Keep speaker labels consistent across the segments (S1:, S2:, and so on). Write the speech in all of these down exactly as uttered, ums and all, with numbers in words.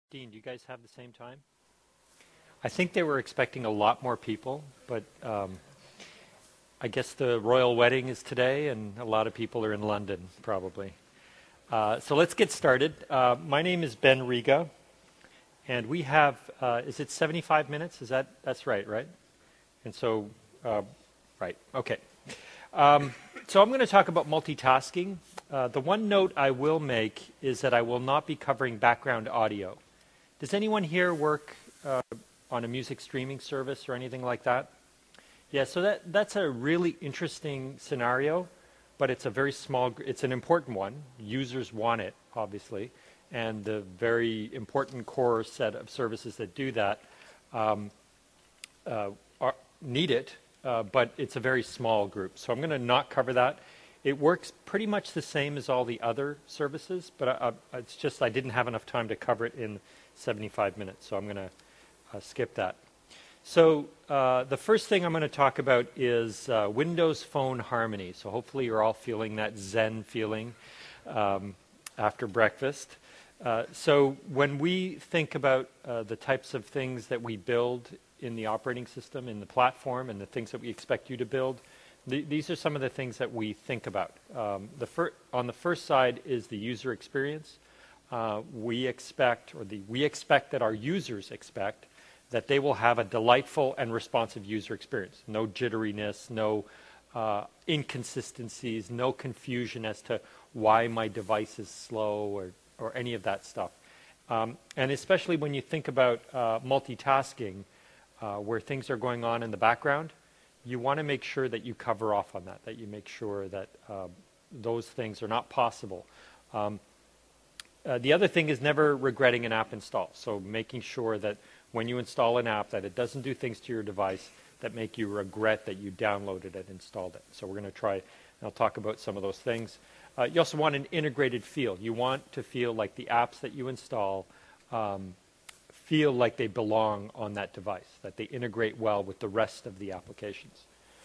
S1: Dean, do you guys have the same time? I think they were expecting a lot more people, but um, I guess the royal wedding is today, and a lot of people are in London, probably. Uh, so let's get started. Uh, my name is Ben Riga, and we have, uh, is it seventy-five minutes? Is that, that's right, right? And so, uh, right, okay. Um, so I'm going to talk about multitasking. Uh, the one note I will make is that I will not be covering background audio. Does anyone here work uh, on a music streaming service or anything like that? Yeah, so that, that's a really interesting scenario, but it's a very small, it's an important one. Users want it, obviously, and the very important core set of services that do that um, uh, are, need it, uh, but it's a very small group. So I'm going to not cover that. It works pretty much the same as all the other services, but I, I, it's just I didn't have enough time to cover it in seventy-five minutes, so I'm going to uh, skip that. So uh, the first thing I'm going to talk about is uh, Windows Phone Harmony. So hopefully you're all feeling that Zen feeling um, after breakfast. Uh, so when we think about uh, the types of things that we build in the operating system, in the platform, and the things that we expect you to build, th these are some of the things that we think about. Um, the fir on the first side is the user experience. Uh, we expect, or the, we expect that our users expect that they will have a delightful and responsive user experience. No jitteriness, no uh, inconsistencies, no confusion as to why my device is slow or, or any of that stuff. Um, and especially when you think about uh, multitasking, uh, where things are going on in the background, you want to make sure that you cover off on that, that you make sure that uh, those things are not possible. Um, Uh, the other thing is never regretting an app install. So making sure that when you install an app that it doesn't do things to your device that make you regret that you downloaded it and installed it. So we're going to try, and I'll talk about some of those things. Uh, you also want an integrated feel. You want to feel like the apps that you install um, feel like they belong on that device, that they integrate well with the rest of the applications.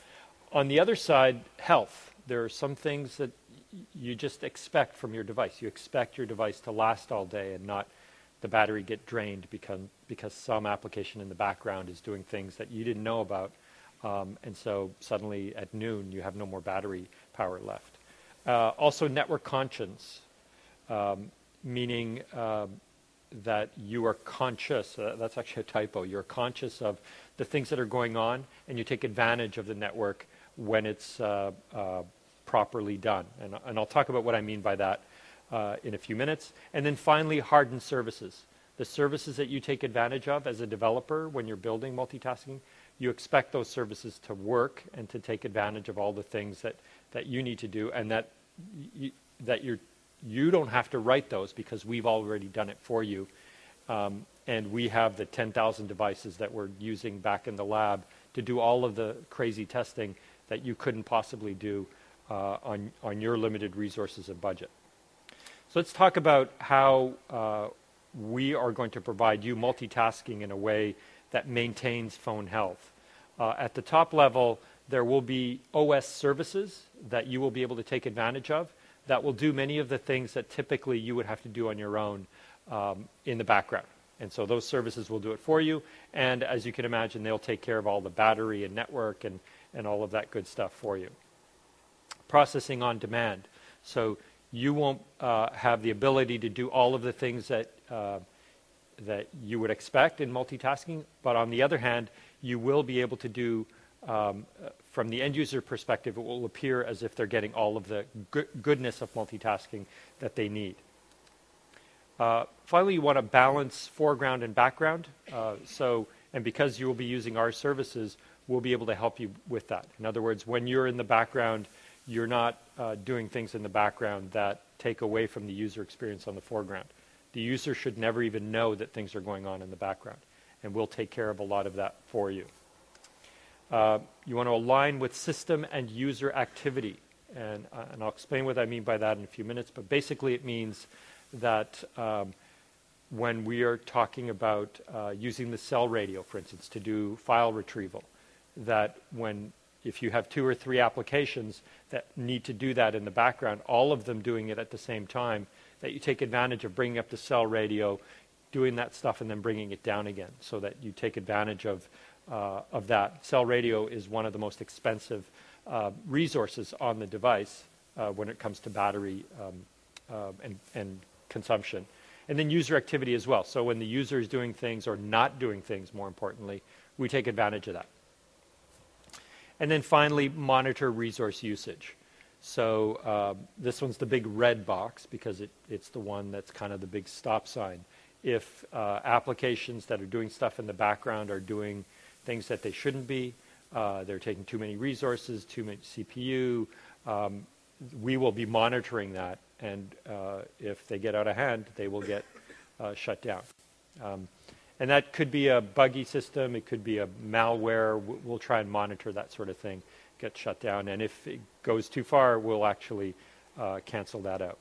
S1: On the other side, health. There are some things that you just expect from your device. You expect your device to last all day and not the battery get drained because, because some application in the background is doing things that you didn't know about. Um, and so suddenly at noon, you have no more battery power left. Uh, also network conscience, um, meaning um, that you are conscious, uh, that's actually a typo, you're conscious of the things that are going on and you take advantage of the network when it's uh, uh, properly done. And, and I'll talk about what I mean by that uh, in a few minutes. And then finally, hardened services. The services that you take advantage of as a developer when you're building multitasking, you expect those services to work and to take advantage of all the things that, that you need to do, and that, y that you're, you don't have to write those because we've already done it for you. Um, and we have the ten thousand devices that we're using back in the lab to do all of the crazy testing that you couldn't possibly do Uh, on, on your limited resources and budget. So let's talk about how uh, we are going to provide you multitasking in a way that maintains phone health. Uh, at the top level, there will be O S services that you will be able to take advantage of that will do many of the things that typically you would have to do on your own um, in the background. And so those services will do it for you. And as you can imagine, they'll take care of all the battery and network and, and all of that good stuff for you. Processing on demand. So you won't uh, have the ability to do all of the things that, uh, that you would expect in multitasking, but on the other hand, you will be able to do, um, from the end user perspective, it will appear as if they're getting all of the good goodness of multitasking that they need. Uh, finally, you want to balance foreground and background. Uh, so, and because you will be using our services, we'll be able to help you with that. In other words, when you're in the background, you're not uh, doing things in the background that take away from the user experience on the foreground. The user should never even know that things are going on in the background, and we'll take care of a lot of that for you. Uh, you want to align with system and user activity, and, uh, and I'll explain what I mean by that in a few minutes, but basically it means that um, when we are talking about uh, using the cell radio, for instance, to do file retrieval, that when if you have two or three applications that need to do that in the background, all of them doing it at the same time, that you take advantage of bringing up the cell radio, doing that stuff and then bringing it down again so that you take advantage of, uh, of that. Cell radio is one of the most expensive uh, resources on the device uh, when it comes to battery um, uh, and, and consumption. And then user activity as well. So when the user is doing things or not doing things, more importantly, we take advantage of that. And then finally, monitor resource usage. So uh, this one's the big red box because it, it's the one that's kind of the big stop sign. If uh, applications that are doing stuff in the background are doing things that they shouldn't be, uh, they're taking too many resources, too much C P U, um, we will be monitoring that. And uh, if they get out of hand, they will get uh, shut down. Um, and that could be a buggy system. It could be a malware. We'll try and monitor that sort of thing, get shut down. And if it goes too far, we'll actually uh, cancel that out.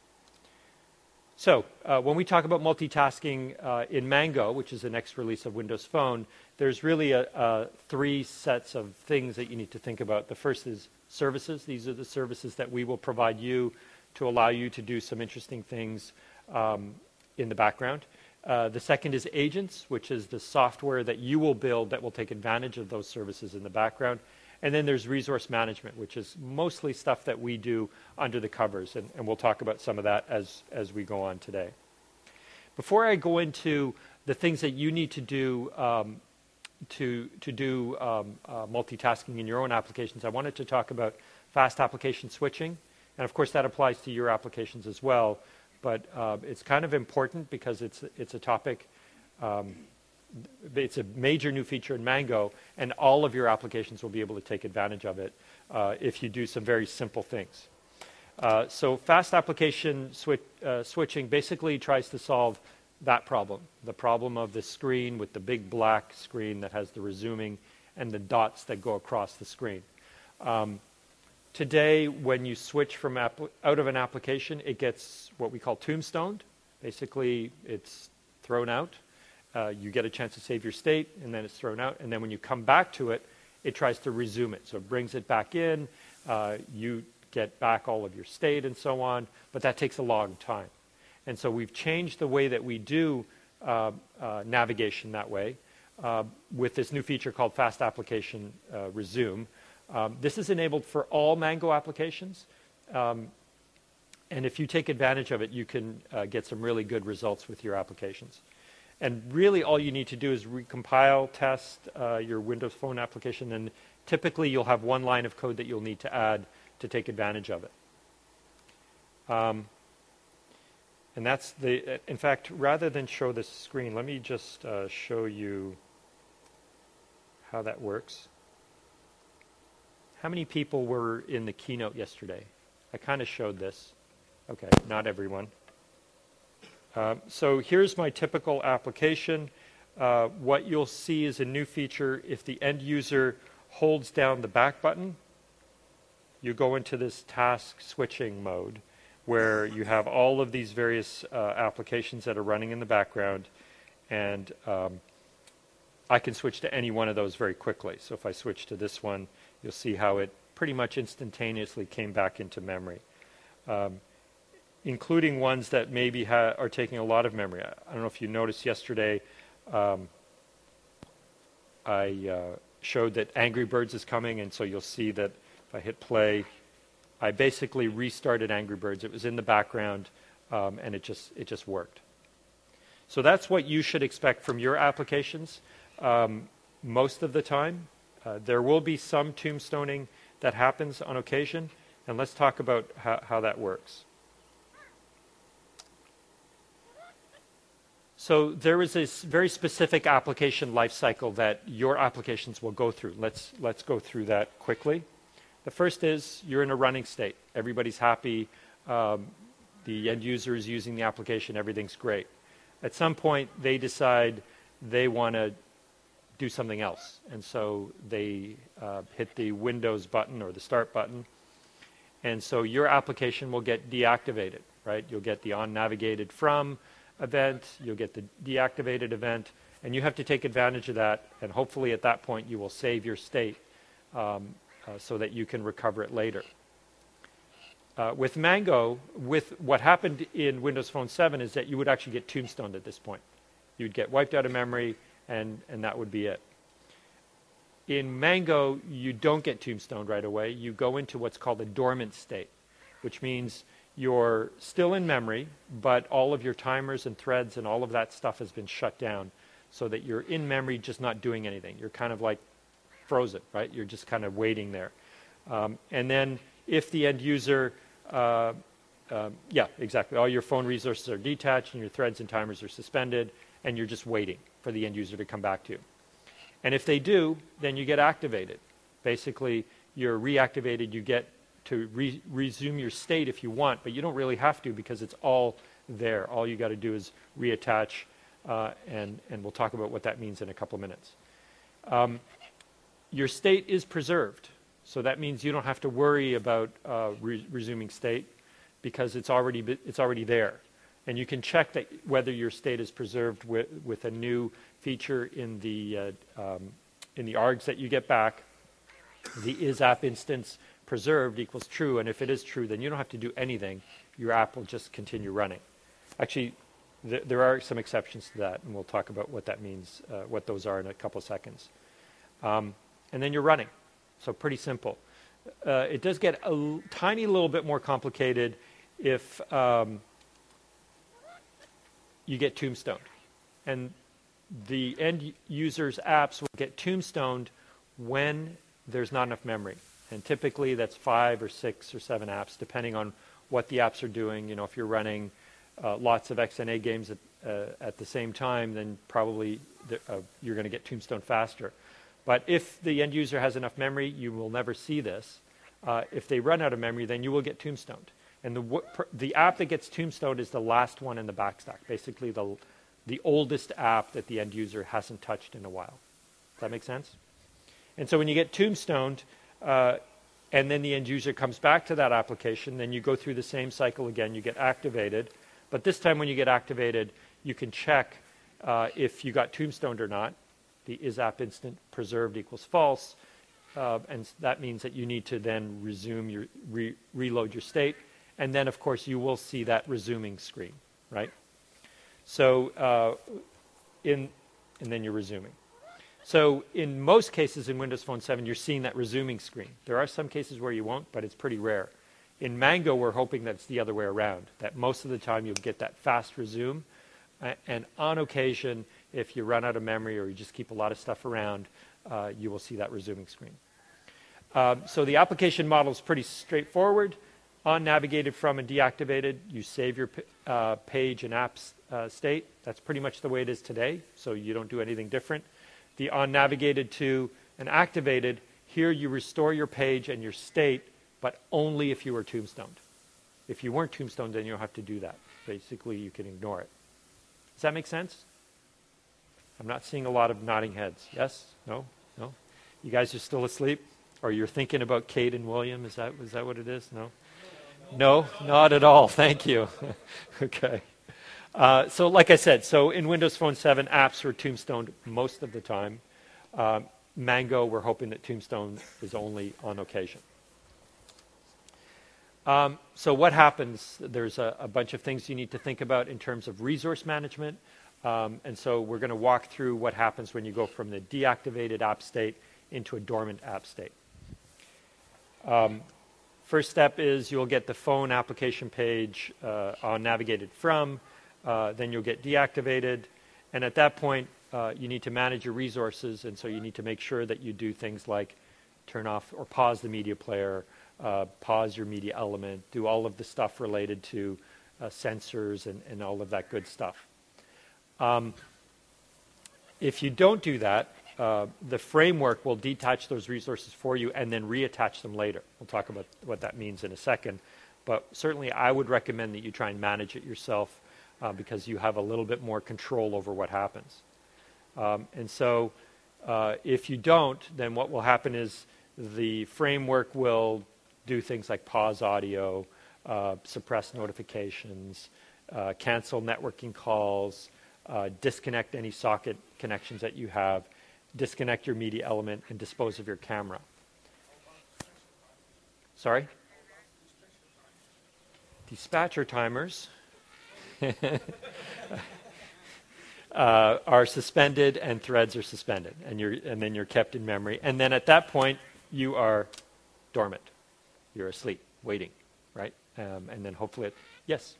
S1: So uh, when we talk about multitasking uh, in Mango, which is the next release of Windows Phone, there's really a, a three sets of things that you need to think about. The first is services. These are the services that we will provide you to allow you to do some interesting things um, in the background. Uh, the second is agents, which is the software that you will build that will take advantage of those services in the background. And then there's resource management, which is mostly stuff that we do under the covers, and, and we'll talk about some of that as, as we go on today. Before I go into the things that you need to do um, to, to do um, uh, multitasking in your own applications, I wanted to talk about fast application switching. And of course, that applies to your applications as well. But uh, it's kind of important because it's, it's a topic, um, it's a major new feature in Mango, and all of your applications will be able to take advantage of it uh, if you do some very simple things. Uh, so fast application switch, uh, switching basically tries to solve that problem, the problem of the screen with the big black screen that has the resuming and the dots that go across the screen. Um, Today, when you switch from out of an application, it gets what we call tombstoned. Basically, it's thrown out. Uh, you get a chance to save your state, and then it's thrown out. And then when you come back to it, it tries to resume it. So it brings it back in. Uh, you get back all of your state and so on. But that takes a long time. And so we've changed the way that we do uh, uh, navigation that way uh, with this new feature called Fast Application uh, Resume. Um, this is enabled for all Mango applications, um, and if you take advantage of it, you can uh, get some really good results with your applications. And really all you need to do is recompile, test uh, your Windows Phone application, and typically you'll have one line of code that you'll need to add to take advantage of it. Um, and that's the, in fact, rather than show this screen, let me just uh, show you how that works. How many people were in the keynote yesterday? I kind of showed this. Okay, not everyone. Uh, so here's my typical application. Uh, what you'll see is a new feature. If the end user holds down the back button, you go into this task switching mode where you have all of these various uh, applications that are running in the background, and um, I can switch to any one of those very quickly. So if I switch to this one, you'll see how it pretty much instantaneously came back into memory, um, including ones that maybe ha are taking a lot of memory. I don't know if you noticed yesterday, um, I uh, showed that Angry Birds is coming, and so you'll see that if I hit play, I basically restarted Angry Birds. It was in the background, um, and it just, it just worked. So that's what you should expect from your applications um, most of the time. Uh, there will be some tombstoning that happens on occasion, and let's talk about how, how that works. So there is a very specific application lifecycle that your applications will go through. Let's, let's go through that quickly. The first is you're in a running state. Everybody's happy. Um, the end user is using the application. Everything's great. At some point, they decide they want to do something else. And so they uh, hit the Windows button or the Start button. And so your application will get deactivated, right? You'll get the on navigated from event, you'll get the deactivated event, and you have to take advantage of that. And hopefully at that point you will save your state um, uh, so that you can recover it later. Uh, with Mango, with what happened in Windows Phone seven is that you would actually get tombstoned at this point. You'd get wiped out of memory, and, and that would be it. In Mango, you don't get tombstoned right away. You go into what's called a dormant state, which means you're still in memory, but all of your timers and threads and all of that stuff has been shut down so that you're in memory just not doing anything. You're kind of like frozen, right? You're just kind of waiting there. Um, and then if the end user, uh, uh, yeah, exactly, all your phone resources are detached and your threads and timers are suspended, and you're just waiting for the end user to come back to you. And if they do, then you get activated. Basically, you're reactivated. You get to re resume your state if you want, but you don't really have to because it's all there. All you got to do is reattach, uh, and, and we'll talk about what that means in a couple of minutes. Um, your state is preserved, so that means you don't have to worry about uh, re resuming state because it's already, it's already there. And you can check that whether your state is preserved with, with a new feature in the, uh, um, in the args that you get back. The is app instance preserved equals true, and if it is true, then you don't have to do anything. Your app will just continue running. Actually, th there are some exceptions to that, and we'll talk about what that means, uh, what those are in a couple of seconds. Um, and then you're running. So pretty simple. Uh, it does get a l tiny little bit more complicated if um, you get tombstoned. And the end user's apps will get tombstoned when there's not enough memory. And typically that's five or six or seven apps, depending on what the apps are doing. You know, if you're running uh, lots of X N A games at, uh, at the same time, then probably the, uh, you're going to get tombstoned faster. But if the end user has enough memory, you will never see this. Uh, if they run out of memory, then you will get tombstoned. And the, the app that gets tombstoned is the last one in the backstack, basically the, the oldest app that the end user hasn't touched in a while. Does that make sense? And so when you get tombstoned, uh, and then the end user comes back to that application, then you go through the same cycle again, you get activated. But this time when you get activated, you can check uh, if you got tombstoned or not. The is app instant preserved equals false. Uh, and that means that you need to then resume your, re reload your state. And then, of course, you will see that resuming screen, right? So, uh, in, and then you're resuming. So in most cases in Windows Phone seven, you're seeing that resuming screen. There are some cases where you won't, but it's pretty rare. In Mango, we're hoping that it's the other way around, that most of the time you'll get that fast resume. Uh, and on occasion, if you run out of memory or you just keep a lot of stuff around, uh, you will see that resuming screen. Um, so the application model is pretty straightforward. On navigated from and deactivated, you save your uh, page and apps uh, state. That's pretty much the way it is today, so you don't do anything different. The on navigated to and activated, here you restore your page and your state, but only if you were tombstoned. If you weren't tombstoned, then you don't have to do that. Basically, you can ignore it. Does that make sense? I'm not seeing a lot of nodding heads. Yes? No? No? You guys are still asleep? Or you're thinking about Kate and William? Is that, is that what it is? No? No, not at all. Thank you. Okay. Uh, so like I said, so in Windows Phone seven, apps are tombstoned most of the time. Uh, Mango, we're hoping that tombstone is only on occasion. Um, so what happens? There's a, a bunch of things you need to think about in terms of resource management. Um, and so we're going to walk through what happens when you go from the deactivated app state into a dormant app state. Um, First step is you'll get the phone application page uh, on navigated from, uh, then you'll get deactivated, and at that point uh, you need to manage your resources, and so you need to make sure that you do things like turn off or pause the media player, uh, pause your media element, do all of the stuff related to uh, sensors and, and all of that good stuff. Um, if you don't do that, Uh, the framework will detach those resources for you and then reattach them later. We'll talk about what that means in a second. But certainly I would recommend that you try and manage it yourself uh, because you have a little bit more control over what happens. Um, and so uh, if you don't, then what will happen is the framework will do things like pause audio, uh, suppress notifications, uh, cancel networking calls, uh, disconnect any socket connections that you have, disconnect your media element, and dispose of your camera. Sorry? Dispatcher timers. uh, are suspended and threads are suspended, and you're and then you're kept in memory. And then at that point, you are dormant. You're asleep, waiting, right? Um, and then hopefully, it, yes.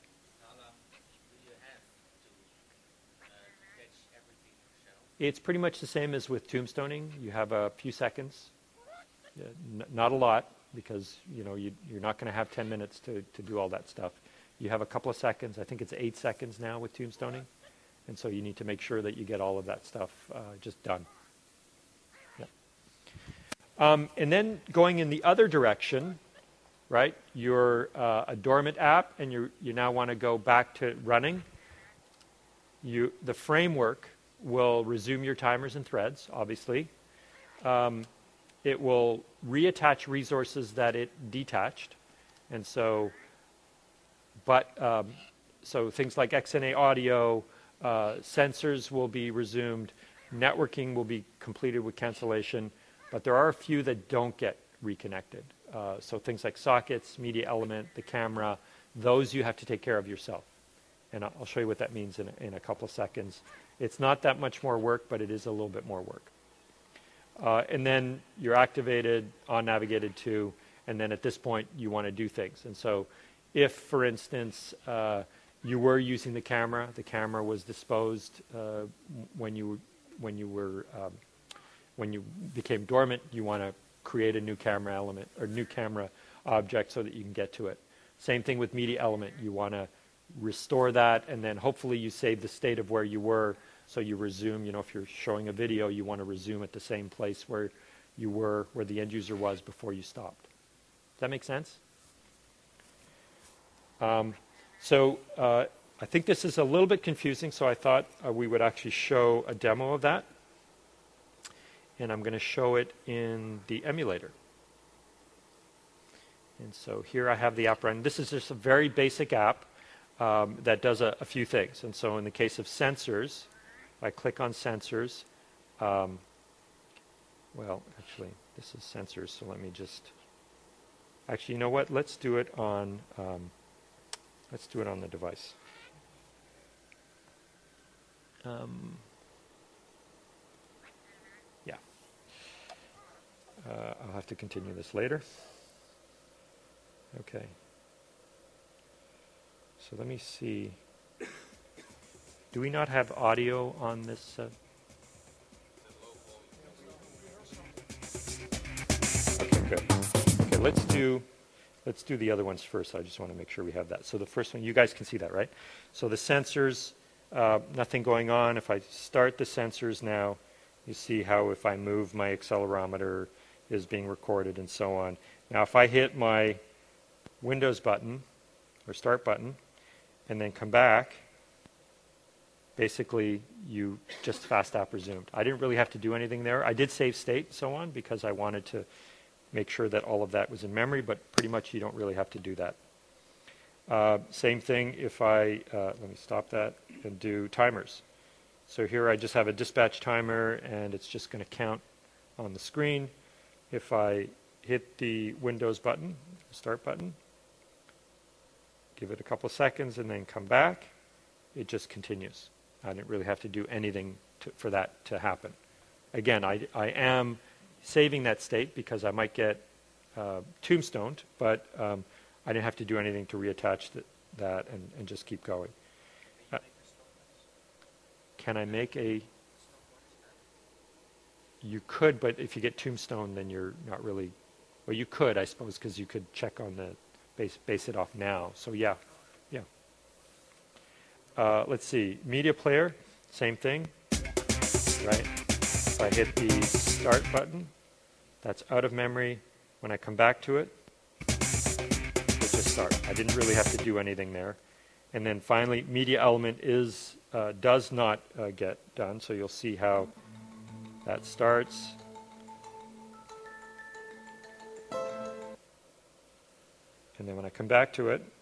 S1: It's pretty much the same as with tombstoning. You have a few seconds, uh, n- not a lot, because you know you, you're not going to have ten minutes to, to do all that stuff. You have a couple of seconds. I think it's eight seconds now with tombstoning, and so you need to make sure that you get all of that stuff uh, just done. Yeah. Um, and then going in the other direction, right? You're uh, a dormant app, and you you now want to go back to running. You the framework will resume your timers and threads, obviously. Um, it will reattach resources that it detached. And so, but, um, so things like X N A audio, uh, sensors will be resumed, networking will be completed with cancellation, but there are a few that don't get reconnected. Uh, so things like sockets, media element, the camera, those you have to take care of yourself. And I'll show you what that means in a, in a couple of seconds. It's not that much more work, but it is a little bit more work. Uh, and then you're activated, on navigated to, and then at this point you want to do things. And so if, for instance, uh, you were using the camera, the camera was disposed uh, when you when you were um, when you became dormant, you want to create a new camera element or new camera object so that you can get to it. Same thing with media element. You want to restore that, and then hopefully you save the state of where you were, so you resume. You know, if you're showing a video, you want to resume at the same place where you were, where the end user was before you stopped. Does that make sense? Um, so uh, I think this is a little bit confusing, so I thought uh, we would actually show a demo of that. And I'm going to show it in the emulator. And so here I have the app running. This is just a very basic app. Um, that does a, a few things. And so in the case of sensors, if I click on sensors, um, well, actually, this is sensors, so let me just, actually, you know what? Let's do it on, um, let's do it on the device. Um, yeah. Uh, I'll have to continue this later. Okay. So let me see. Do we not have audio on this? Uh? Okay, good. Okay, let's do let's do the other ones first. I just want to make sure we have that. So the first one, you guys can see that, right? So the sensors, uh, nothing going on. If I start the sensors now, you see how if I move, my accelerometer is being recorded and so on. Now, if I hit my Windows button or Start button, and then come back, basically you just fast app resumed. I didn't really have to do anything there. I did save state and so on because I wanted to make sure that all of that was in memory, but pretty much you don't really have to do that. Uh, same thing if I, uh, let me stop that and do timers. So here I just have a dispatch timer and it's just going to count on the screen. If I hit the Windows button, Start button, give it a couple of seconds and then come back, it just continues. I didn't really have to do anything to, for that to happen. Again, I, I am saving that state because I might get uh, tombstoned, but um, I didn't have to do anything to reattach the, that and, and just keep going. Uh, can I make a... You could, but if you get tombstone, then you're not really... Well, you could, I suppose, because you could check on the... Base, base it off now. So yeah, yeah. Uh, let's see, media player, same thing, right? If I hit the Start button, that's out of memory. When I come back to it, it just starts. I didn't really have to do anything there. And then finally, media element is uh, does not uh, get done. So you'll see how that starts. And then when I come back to it,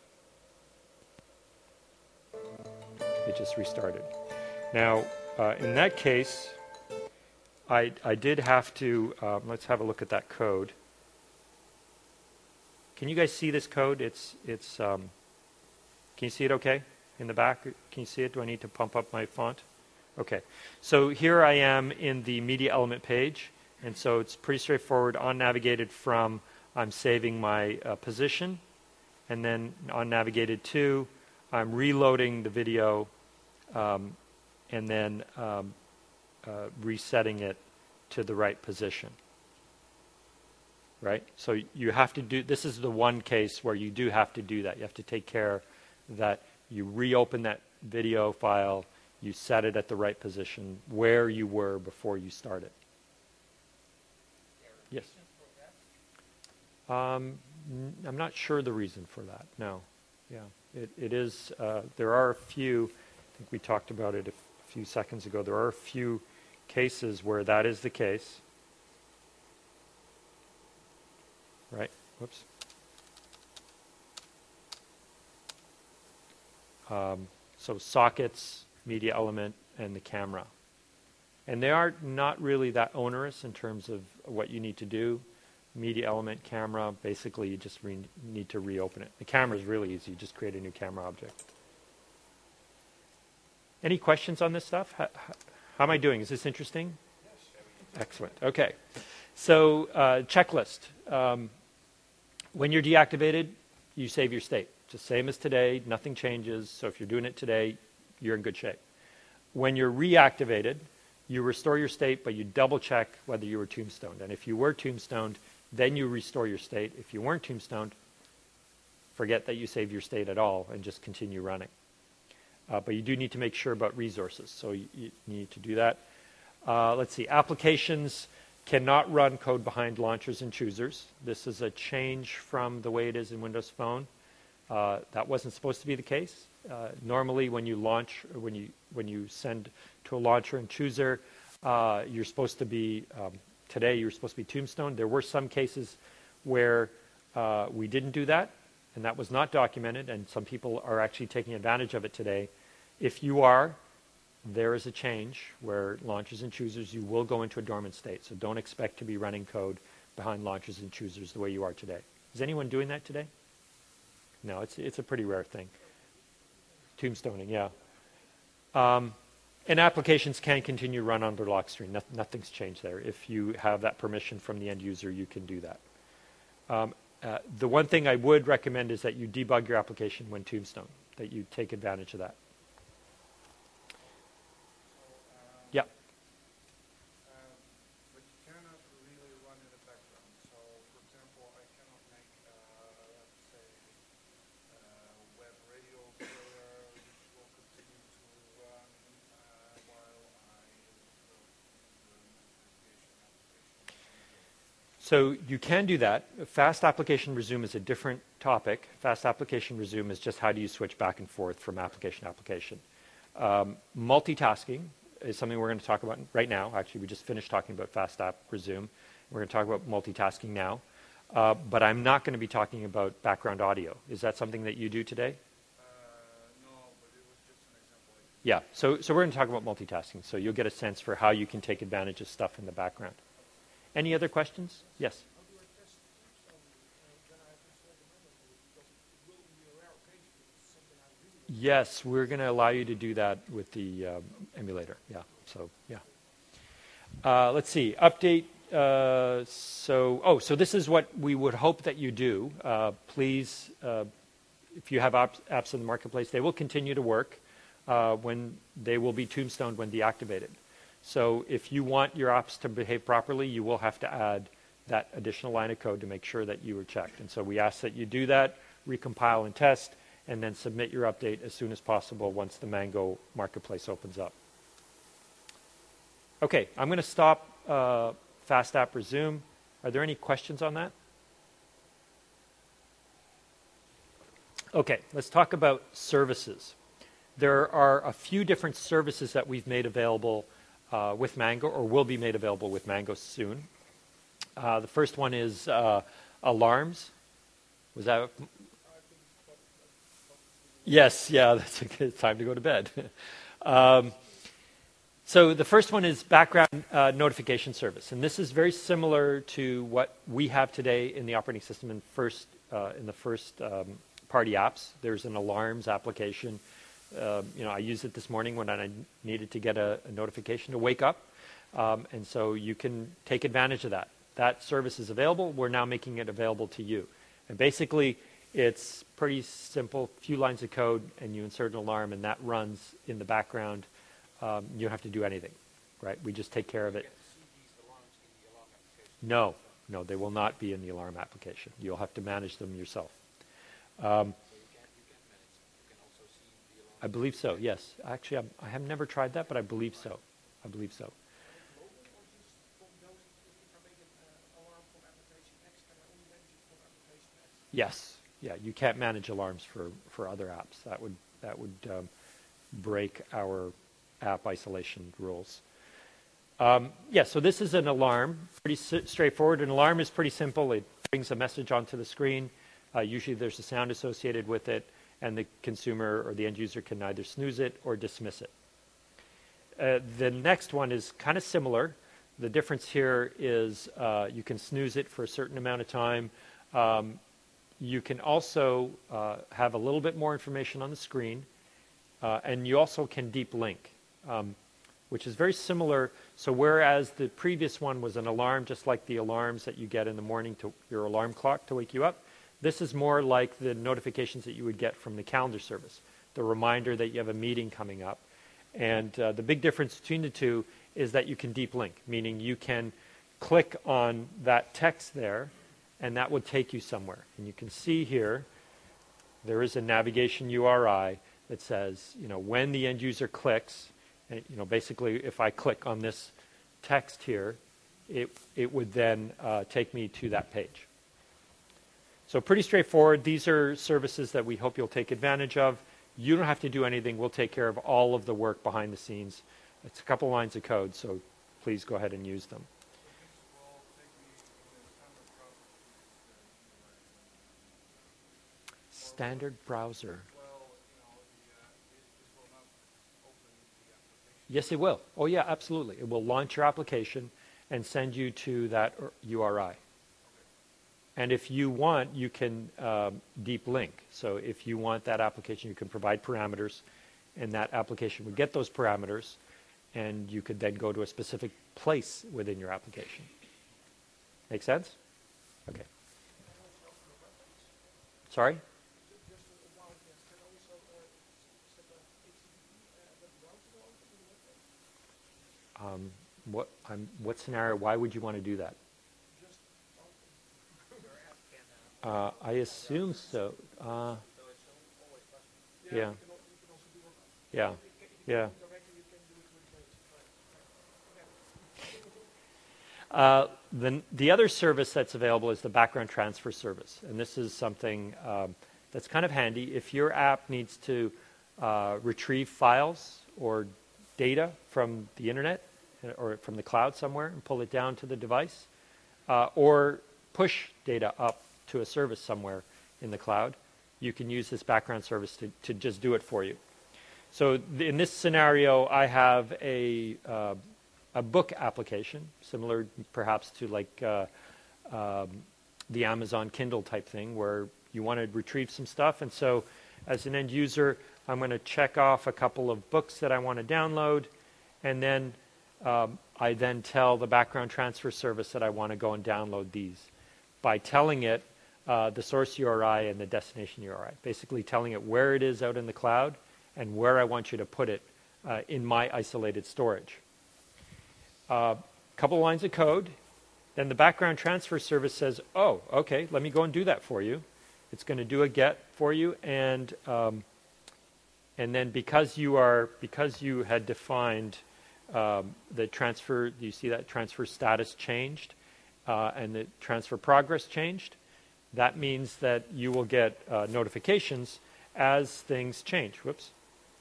S1: it just restarted. Now, uh, in that case, I, I did have to, um, let's have a look at that code. Can you guys see this code? It's, it's um, can you see it okay in the back? Can you see it? Do I need to pump up my font? Okay, so here I am in the media element page, and so it's pretty straightforward. On navigated from, I'm saving my uh, position, and then on navigated to, I'm reloading the video, um, and then um, uh, resetting it to the right position. Right? So you have to do, this is the one case where you do have to do that. You have to take care that you reopen that video file, you set it at the right position where you were before you started. Yes? Um, I'm not sure the reason for that, no. Yeah, it, it is, uh, there are a few, I think we talked about it a few seconds ago, there are a few cases where that is the case. Right, whoops. Um, so sockets, media element, and the camera. And they are not really that onerous in terms of what you need to do. Media element, camera, basically you just re need to reopen it. The camera is really easy, you just create a new camera object. Any questions on this stuff? How, how am I doing? Is this interesting? Yes. Excellent, okay. So uh, checklist. Um, when you're deactivated, you save your state. Just same as today, nothing changes. So if you're doing it today, you're in good shape. When you're reactivated, you restore your state, but you double check whether you were tombstoned. And if you were tombstoned, then you restore your state. If you weren't tombstoned, forget that you saved your state at all and just continue running. Uh, but you do need to make sure about resources, so you, you need to do that. Uh, let's see, applications cannot run code behind launchers and choosers. This is a change from the way it is in Windows Phone. Uh, that wasn't supposed to be the case. Uh, normally, when you launch, or when you when you send to a launcher and chooser, uh, you're supposed to be um, today. You're supposed to be tombstone. There were some cases where uh, we didn't do that, and that was not documented. And some people are actually taking advantage of it today. If you are, there is a change where launchers and choosers, you will go into a dormant state. So don't expect to be running code behind launchers and choosers the way you are today. Is anyone doing that today? No, it's it's a pretty rare thing. Tombstoning, yeah. Um, and applications can continue to run under lock screen. No, nothing's changed there. If you have that permission from the end user, you can do that. Um, uh, the one thing I would recommend is that you debug your application when tombstone, that you take advantage of that. Yeah. So you can do that. Fast application resume is a different topic. Fast application resume is just how do you switch back and forth from application to application. Um, multitasking is something we're going to talk about right now. Actually, we just finished talking about fast app resume. We're going to talk about multitasking now. Uh, but I'm not going to be talking about background audio. Is that something that you do today?
S2: Uh, no, but it was just an example.
S1: Yeah, so, so we're going to talk about multitasking. So you'll get a sense for how you can take advantage of stuff in the background. Any other questions? Yes? Yes, we're going to allow you to do that with the um, emulator. Yeah, so, yeah. Uh, let's see, update. Uh, so, oh, so this is what we would hope that you do. Uh, please, uh, if you have apps, apps in the marketplace, they will continue to work uh, when they will be tombstoned when deactivated. So if you want your apps to behave properly, you will have to add that additional line of code to make sure that you are checked. And so we ask that you do that, recompile and test, and then submit your update as soon as possible once the Mango marketplace opens up. Okay, I'm going to stop uh, Fast App Resume. Are there any questions on that? Okay, let's talk about services. There are a few different services that we've made available uh, with Mango, or will be made available with Mango soon. Uh, the first one is uh, alarms. Was that? Yes, yeah, that's a good time to go to bed. um, so the first one is background uh, notification service, and this is very similar to what we have today in the operating system in first uh, in the first um, party apps. There's an alarms application Uh, you know, I used it this morning when I needed to get a, a notification to wake up. Um, and so you can take advantage of that. That service is available. We're now making it available to you. And basically, it's pretty simple, few lines of code, and you insert an alarm, and that runs in the background. Um, you don't have to do anything, right? We just take care of it. No, no, they will not be in the alarm application. You'll have to manage them yourself. Um, I believe so, yes. Actually, I'm, I have never tried that, but I believe so. I believe so. Yes, yeah, you can't manage alarms for, for other apps. That would, that would um, break our app isolation rules. Um, yeah, so this is an alarm, pretty s- straightforward. An alarm is pretty simple. It brings a message onto the screen. Uh, usually there's a sound associated with it, and the consumer or the end user can either snooze it or dismiss it. Uh, the next one is kind of similar. The difference here is uh, you can snooze it for a certain amount of time. Um, you can also uh, have a little bit more information on the screen, uh, and you also can deep link, um, which is very similar. So whereas the previous one was an alarm, just like the alarms that you get in the morning to your alarm clock to wake you up, this is more like the notifications that you would get from the calendar service, the reminder that you have a meeting coming up. And uh, the big difference between the two is that you can deep link, meaning you can click on that text there, and that would take you somewhere. And you can see here, there is a navigation U R I that says, you know, when the end user clicks, and, you know, basically if I click on this text here, it, it would then uh, take me to that page. So pretty straightforward. These are services that we hope you'll take advantage of. You don't have to do anything. We'll take care of all of the work behind the scenes. It's a couple lines of code, so please go ahead and use them. Standard browser. Yes, it will. Oh, yeah, absolutely. It will launch your application and send you to that U R I. And if you want, you can um, deep link. So if you want that application, you can provide parameters, and that application would get those parameters, and you could then go to a specific place within your application. Make sense? Okay. Sorry? Um, what, I'm, what scenario, why would you want to do that? Uh, I assume so. Uh, yeah. Yeah. Yeah. Uh, the, the other service that's available is the background transfer service. And this is something um, that's kind of handy. If your app needs to uh, retrieve files or data from the internet or from the cloud somewhere and pull it down to the device, uh, or push data up to a service somewhere in the cloud, you can use this background service to, to just do it for you. So th- in this scenario, I have a, uh, a book application, similar perhaps to like uh, um, the Amazon Kindle type thing, where you want to retrieve some stuff. And so as an end user, I'm going to check off a couple of books that I want to download, and then um, I then tell the background transfer service that I want to go and download these by telling it uh, the source U R I and the destination U R I, basically telling it where it is out in the cloud and where I want you to put it uh, in my isolated storage. A uh, couple lines of code, then the background transfer service says, oh, okay, let me go and do that for you. It's going to do a get for you, and um, and then because you are because you had defined um, the transfer, you see that transfer status changed, uh, and the transfer progress changed. That means that you will get uh, notifications as things change. Whoops.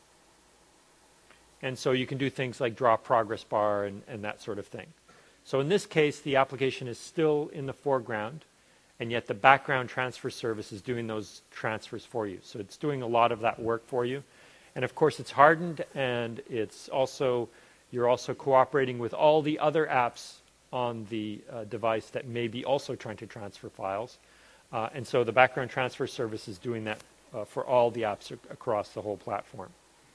S1: And so you can do things like draw progress bar and, and that sort of thing. So in this case, the application is still in the foreground, and yet the background transfer service is doing those transfers for you. So it's doing a lot of that work for you. And of course, it's hardened, and it's also, you're also cooperating with all the other apps on the uh, device that may be also trying to transfer files. Uh, and so the background transfer service is doing that uh, for all the apps ac- across the whole platform.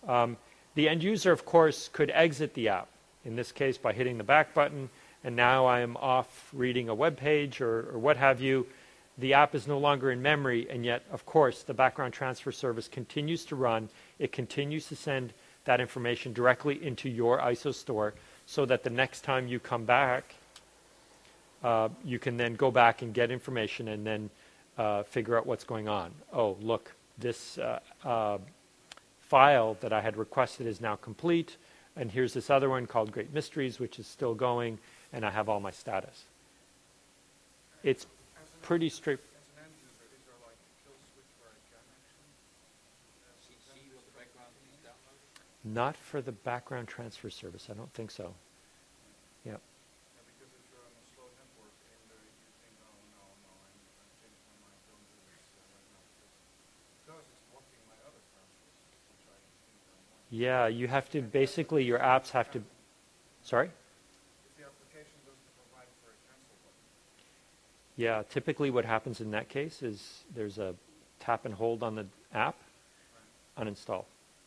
S1: Um, the end user, of course, could exit the app, in this case by hitting the back button, and now I am off reading a web page or, or what have you. The app is no longer in memory, and yet, of course, the background transfer service continues to run. It continues to send that information directly into your I S O store so that the next time you come back, uh, you can then go back and get information and then uh, figure out what's going on. Oh, look, this uh, uh, file that I had requested is now complete, and here's this other one called Great Mysteries, which is still going, and I have all my status. It's pretty straight.
S2: As an end user, is there like a kill switch where I can actually uh,
S3: See,
S2: send
S3: see
S2: this
S3: what the
S2: back
S3: background
S2: to
S3: is
S2: me?
S3: downloaded?
S1: Not for the background transfer service. I don't think so. Yeah.
S2: Yeah, because if you're on a slow network and uh, you think, oh no, no, I'm, I'm changed my mind, don't do this uh, right now, because, because it's blocking my other transfers, which I think are more.
S1: Yeah, you have to, basically your apps have to, sorry?
S2: If the application doesn't provide for a cancel button,
S1: Yeah, typically what happens in that case is there's a tap and hold on the app, uninstall.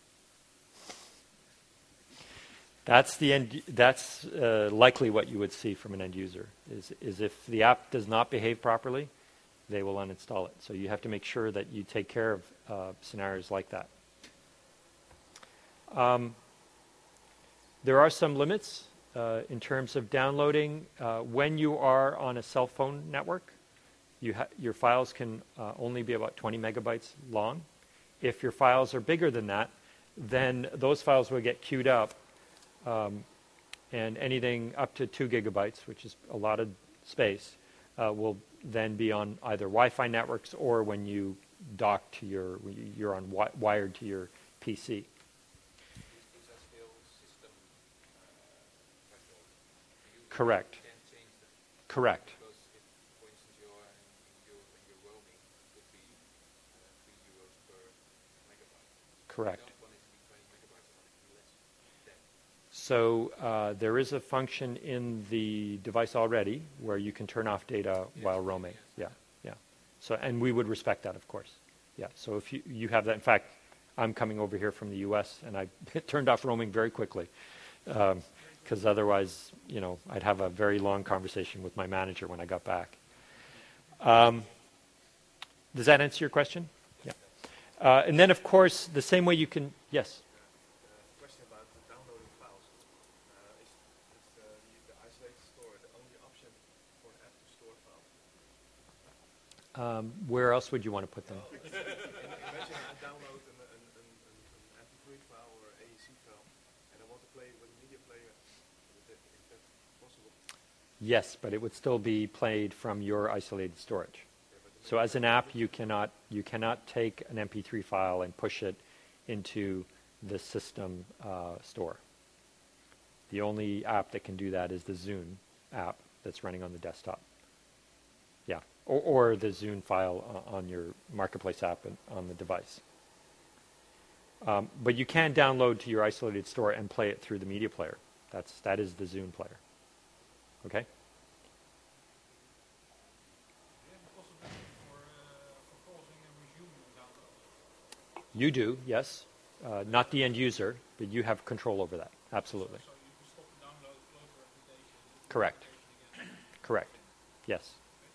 S1: That's the end. That's uh, likely what you would see from an end user. Is is if the app does not behave properly, they will uninstall it. So you have to make sure that you take care of uh, scenarios like that. Um, there are some limits uh, in terms of downloading. Uh, when you are on a cell phone network, you ha your files can uh, only be about twenty megabytes long. If your files are bigger than that, then those files will get queued up. Um, and anything up to two gigabytes, which is a lot of space, uh, will then be on either Wi-Fi networks or when you dock to your, you're on wi wired to your P C.
S3: These, these are still system uh, thresholds. You,
S1: Correct.
S3: You can't change them.
S1: Correct.
S3: Because if, for instance, you're in, in Europe and you're roaming, it could be uh, three euros per megabyte.
S1: Correct.
S3: You don't want it to be twenty megabytes, you want it to be less than that.
S1: So uh, there is a function in the device already where you can turn off data
S3: Yes,
S1: while roaming.
S3: yes.
S1: Yeah, yeah. So, and we would respect that, of course. Yeah. So if you you have that, in fact, I'm coming over here from the U S and I turned off roaming very quickly, because um, otherwise, you know, I'd have a very long conversation with my manager when I got back. Um, does that answer your question? Yeah. Uh, and then, of course, the same way you can. Yes.
S4: Question about the downloading files. Uh, is is the, the, the isolated store the only option for an app to store files?
S1: Um, where else would you want to put them?
S4: Imagine I download an, an, an, an, an M P three file or an A E C file, and I want to play it with a media player. Is that, is that possible?
S1: Yes, but it would still be played from your isolated storage.
S4: Yeah, but the
S1: So as an app, you cannot you cannot take an M P three file and push it into the system uh, store. The only app that can do that is the Zune app that's running on the desktop. Yeah, or, or the Zune file o- on your Marketplace app and on the device. Um, but you can download to your isolated store and play it through the media player. That's that is the Zune player. Okay.
S2: do you have a possibility for, uh, for pausing and resuming download?
S1: You do, yes. Uh, not the end user, but you have control over that. Absolutely.
S2: So you can stop the download, close your application.
S1: Correct.
S2: application again.
S1: Correct. Yes.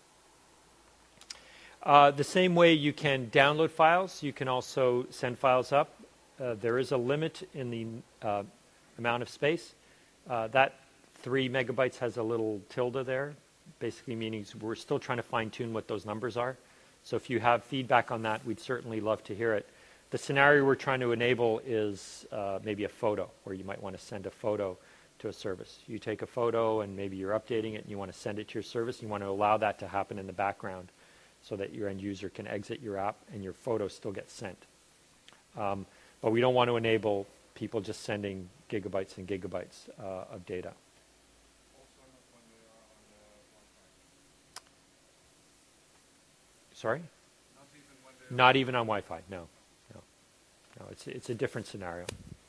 S1: Uh, the same way you can download files, you can also send files up. Uh, there is a limit in the uh, amount of space. Uh, that three megabytes has a little tilde there, basically meaning we're still trying to fine-tune what those numbers are. So if you have feedback on that, we'd certainly love to hear it. The scenario we're trying to enable is uh, maybe a photo, where you might want to send a photo to a service. You take a photo and maybe you're updating it and you want to send it to your service. You want to allow that to happen in the background so that your end user can exit your app and your photo still gets sent. Um, but we don't want to enable people just sending gigabytes and gigabytes uh, of data.
S2: Also not when they are on the Wi-Fi.
S1: Sorry?
S2: Not even when they
S1: Not even on Wi-Fi, no. No, no it's, it's a different scenario.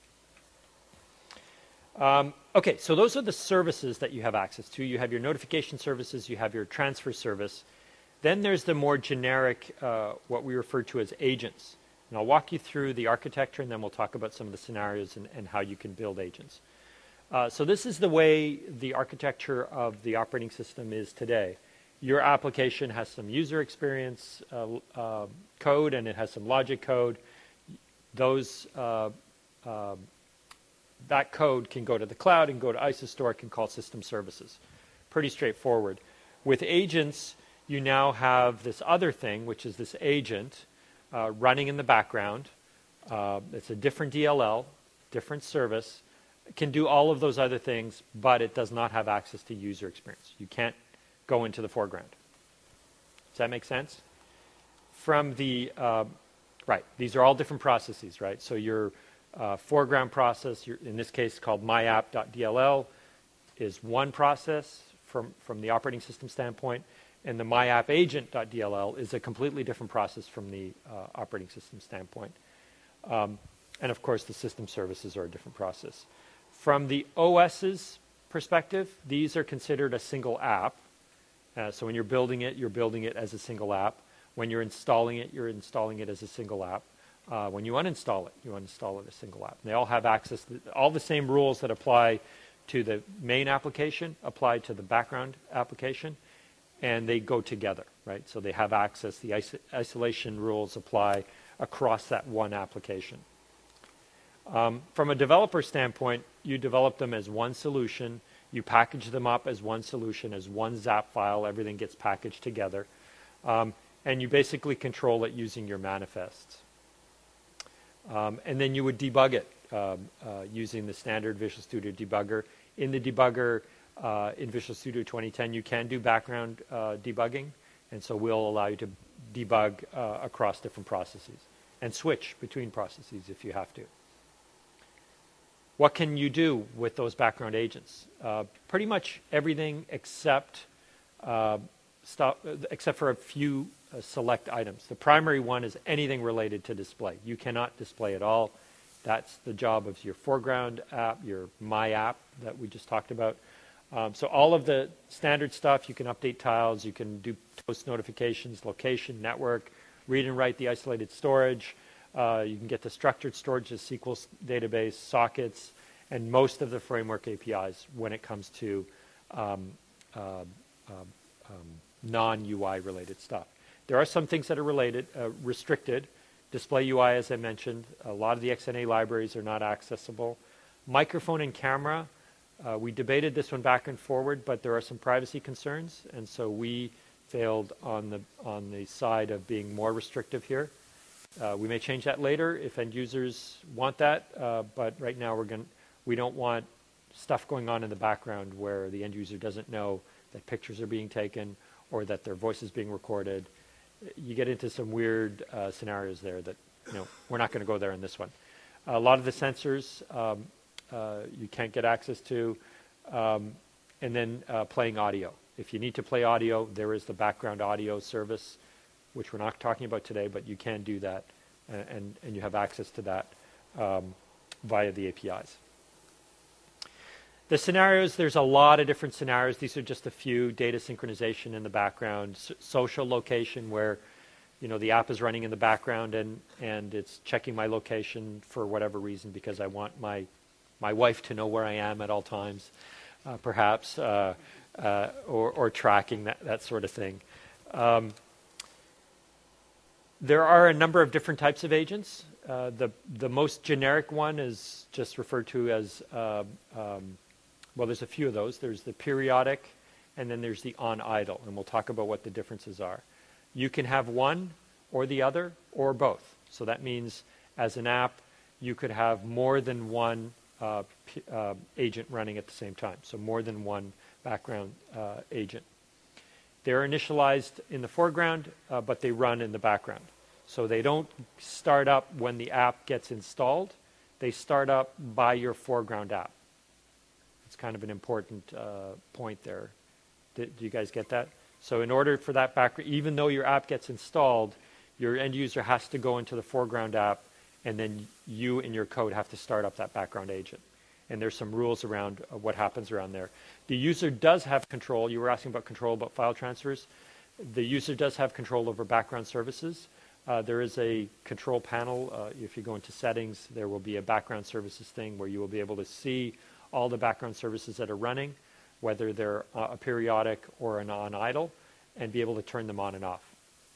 S1: Um, okay, so those are the services that you have access to. You have your notification services, you have your transfer service. Then there's the more generic, uh, what we refer to as agents. And I'll walk you through the architecture, and then we'll talk about some of the scenarios and, and how you can build agents. Uh, so this is the way the architecture of the operating system is today. Your application has some user experience uh, uh, code, and it has some logic code. Those uh, uh, that code can go to the cloud and go to IsoStore, can call system services. Pretty straightforward. With agents, you now have this other thing, which is this agent uh, running in the background. Uh, it's a different D L L, different service. It can do all of those other things, but it does not have access to user experience. You can't go into the foreground. Does that make sense? From the, uh, right, these are all different processes, right? So your uh, foreground process, your, in this case called myapp.dll, is one process from, from the operating system standpoint, and the myappagent.dll is a completely different process from the uh, operating system standpoint. Um, and of course, the system services are a different process. From the OS's perspective, these are considered a single app. Uh, so when you're building it, you're building it as a single app. When you're installing it, you're installing it as a single app. Uh, when you uninstall it, you uninstall it as a single app. And they all have access to all the same rules that apply to the main application, apply to the background application, and they go together, right? So they have access. The iso isolation rules apply across that one application. Um, from a developer standpoint, you develop them as one solution. You package them up as one solution, as one zap file. Everything gets packaged together. Um, and you basically control it using your manifests. Um, and then you would debug it um, uh, using the standard Visual Studio debugger. In the debugger, uh, in Visual Studio twenty ten, you can do background uh, debugging. And so we'll allow you to debug uh, across different processes and switch between processes if you have to. What can you do with those background agents? Uh, pretty much everything except, uh, stop, except for a few uh, select items. The primary one is anything related to display. You cannot display at all. That's the job of your foreground app, your My App that we just talked about. Um, so all of the standard stuff, you can update tiles, you can do post notifications, location, network, read and write the isolated storage. Uh, you can get the structured storage, the S Q L database, sockets, and most of the framework A P Is when it comes to um, uh, um, um, non-U I related stuff. There are some things that are related, uh, restricted. Display U I, as I mentioned, a lot of the X N A libraries are not accessible. Microphone and camera, uh, we debated this one back and forward, but there are some privacy concerns, and so we failed on the, on the side of being more restrictive here. Uh, we may change that later if end users want that, uh, but right now we're going we don't want stuff going on in the background where the end user doesn't know that pictures are being taken or that their voice is being recorded. You get into some weird uh, scenarios there that, you know, we're not going to go there in this one. A lot of the sensors um, uh, you can't get access to, um, and then uh, playing audio. If you need to play audio, there is the background audio service, which we're not talking about today, but you can do that, and, and, and you have access to that um, via the A P Is. The scenarios, there's a lot of different scenarios. These are just a few. Data synchronization in the background, so social location where, you know, the app is running in the background and, and it's checking my location for whatever reason because I want my, my wife to know where I am at all times, uh, perhaps, uh, uh, or, or tracking, that, that sort of thing. Um, There are a number of different types of agents. Uh, the, the most generic one is just referred to as, uh, um, well, there's a few of those. There's the periodic, and then there's the on idle, and we'll talk about what the differences are. You can have one or the other or both. So that means as an app, you could have more than one uh, p uh, agent running at the same time, so more than one background uh, agent. They're initialized in the foreground, uh, but they run in the background. So they don't start up when the app gets installed. They start up by your foreground app. It's kind of an important uh, point there. Do, do you guys get that? So in order for that background, even though your app gets installed, your end user has to go into the foreground app, and then you in your code have to start up that background agent. And there's some rules around uh, what happens around there. The user does have control. You were asking about control about file transfers. The user does have control over background services, Uh, there is a control panel. Uh, if you go into settings, there will be a background services thing where you will be able to see all the background services that are running, whether they're uh, a periodic or an on-idle, and be able to turn them on and off.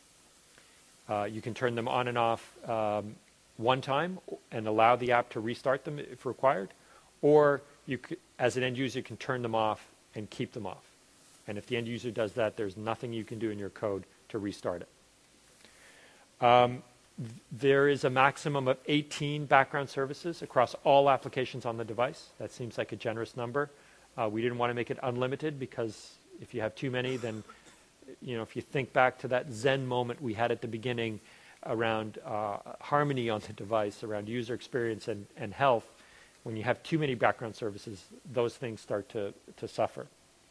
S1: Uh, you can turn them on and off um, one time and allow the app to restart them if required, or you, c- as an end user, can turn them off and keep them off. And if the end user does that, there's nothing you can do in your code to restart it. Um, th- there is a maximum of eighteen background services across all applications on the device. That seems like a generous number. Uh, we didn't want to make it unlimited because if you have too many, then, you know, if you think back to that Zen moment we had at the beginning around uh, harmony on the device, around user experience and, and health, when you have too many background services, those things start to, to suffer.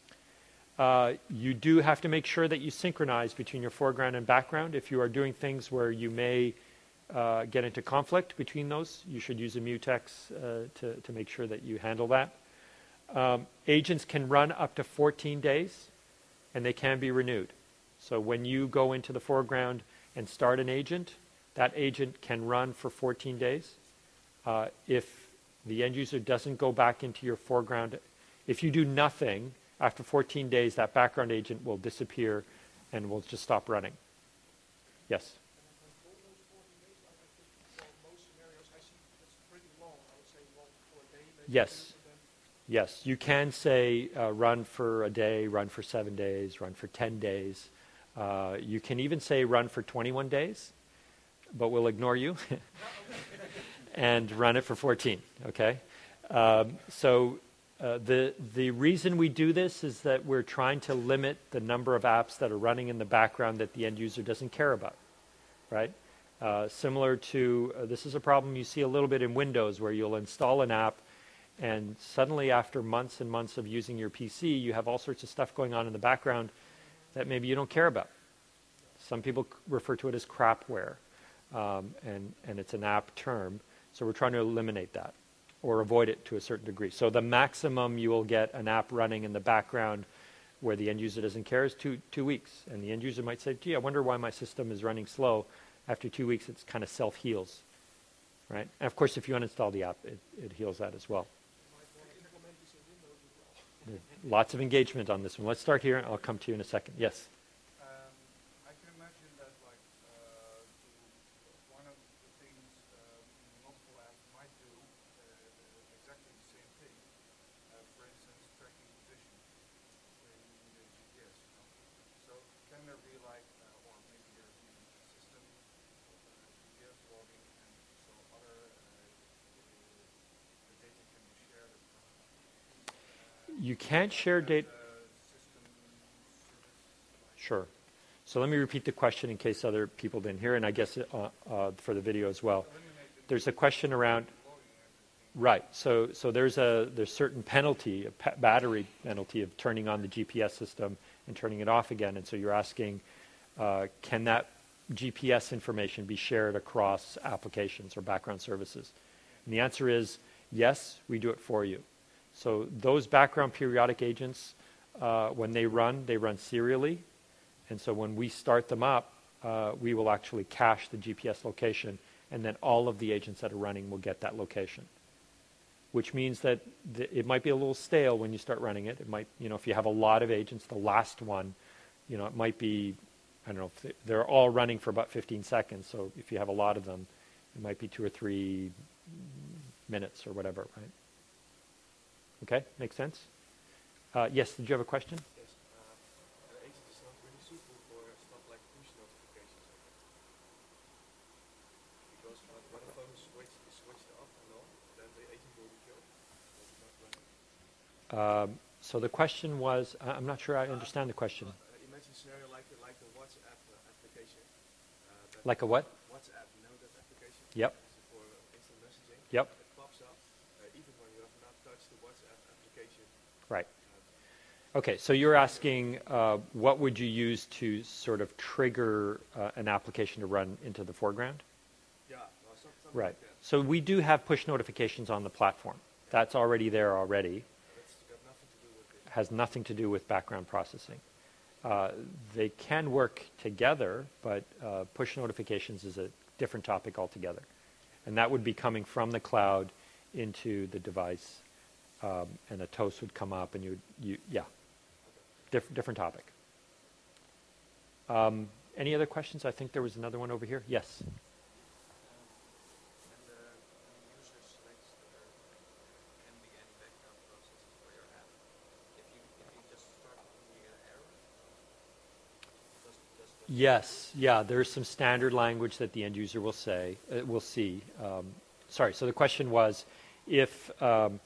S1: Uh, you do have to make sure that you synchronize between your foreground and background. If you are doing things where you may uh, get into conflict between those, you should use a mutex uh, to, to make sure that you handle that. Um, agents can run up to fourteen days, and they can be renewed. So when you go into the foreground and start an agent, that agent can run for fourteen days. Uh, if the end user doesn't go back into your foreground, if you do nothing, after fourteen days, that background agent will disappear and will just stop running. Yes?
S2: For those fourteen days, I I think for most scenarios, I see that's pretty long. I would say long for a day. Maybe
S1: Yes.
S2: two, but then
S1: Yes, you can say uh, run for a day, run for seven days, run for ten days. Uh, you can even say run for twenty-one days, but we'll ignore you and run it for fourteen, okay? Um, so uh, the, the reason we do this is that we're trying to limit the number of apps that are running in the background that the end user doesn't care about, right? Uh, similar to, uh, this is a problem you see a little bit in Windows where you'll install an app and suddenly after months and months of using your P C, you have all sorts of stuff going on in the background that maybe you don't care about. Some people c- refer to it as crapware, um, and, and it's an app term. So we're trying to eliminate that or avoid it to a certain degree. So the maximum you will get an app running in the background where the end user doesn't care is two, two weeks. And the end user might say, gee, I wonder why my system is running slow. After two weeks, it's kind of self-heals, right? And of course, if you uninstall the app, it, it heals that as well.
S2: you might want to implement this in Windows as well.
S1: There's lots of engagement on this one. Let's start here. I'll come to you in a second. Yes?
S2: Um, I can imagine that, like, uh, to, one of the things um, multiple apps might do uh, exactly the same thing. Uh, for instance, tracking position in the G P S. You know? So can there be like, uh, or maybe there's even a system of uh, G P S logging, and so other uh, the data can be shared as well.
S1: You can't share data.
S2: Uh, system service.
S1: Sure. So let me repeat the question in case other people didn't hear, and I guess uh, uh, for the video as well. There's a question around, right? So, so there's a there's certain penalty, a pa- battery penalty of turning on the G P S system and turning it off again. And so you're asking, uh, can that G P S information be shared across applications or background services? And the answer is yes. We do it for you. So those background periodic agents, uh, when they run, they run serially. And so when we start them up, uh, we will actually cache the G P S location, and then all of the agents that are running will get that location. Which means that th- it might be a little stale when you start running it. It might, you know, if you have a lot of agents, the last one, you know, it might be, I don't know, if they- they're all running for about fifteen seconds. So if you have a lot of them, it might be two or three minutes or whatever, right? Okay, makes sense? Uh, yes, did you have a question?
S4: Yes. Uh, an agent is not really suitable for stuff like push notifications, I guess. Because when, when a phone is switched, is switched off and on, then the agent will be killed. Will be not running.
S1: Um, so the question was, I- I'm not sure I understand the question.
S4: Uh, imagine a scenario like the, like the WhatsApp uh, application. Uh, that
S1: Like a what?
S4: WhatsApp, you know that application?
S1: Yep.
S4: It's for instant messaging.
S1: Yep.
S4: It pops up uh, even when you have not touched the WhatsApp application.
S1: Right.
S4: Uh,
S1: Okay, so you're asking uh, what would you use to sort of trigger uh, an application to run into the foreground?
S4: yeah, well, some, something
S1: Right.
S4: like that.
S1: So we do have push notifications on the platform. That's already there already.
S4: That's got nothing to do with it.
S1: Has nothing to do with background processing. Uh, they can work together, but uh, push notifications is a different topic altogether. And that would be coming from the cloud into the device, um, and a toast would come up, and you, you yeah, Diff- different topic. Um, any other questions? I think there was another one over here. Yes.
S3: And uh, when the user selects that there can be any background processes for your app, if you if you just start and you get an error, does does the
S1: Yes, yeah, there's some standard language that the end user will say, uh, will see. Um, sorry, so the question was, if um,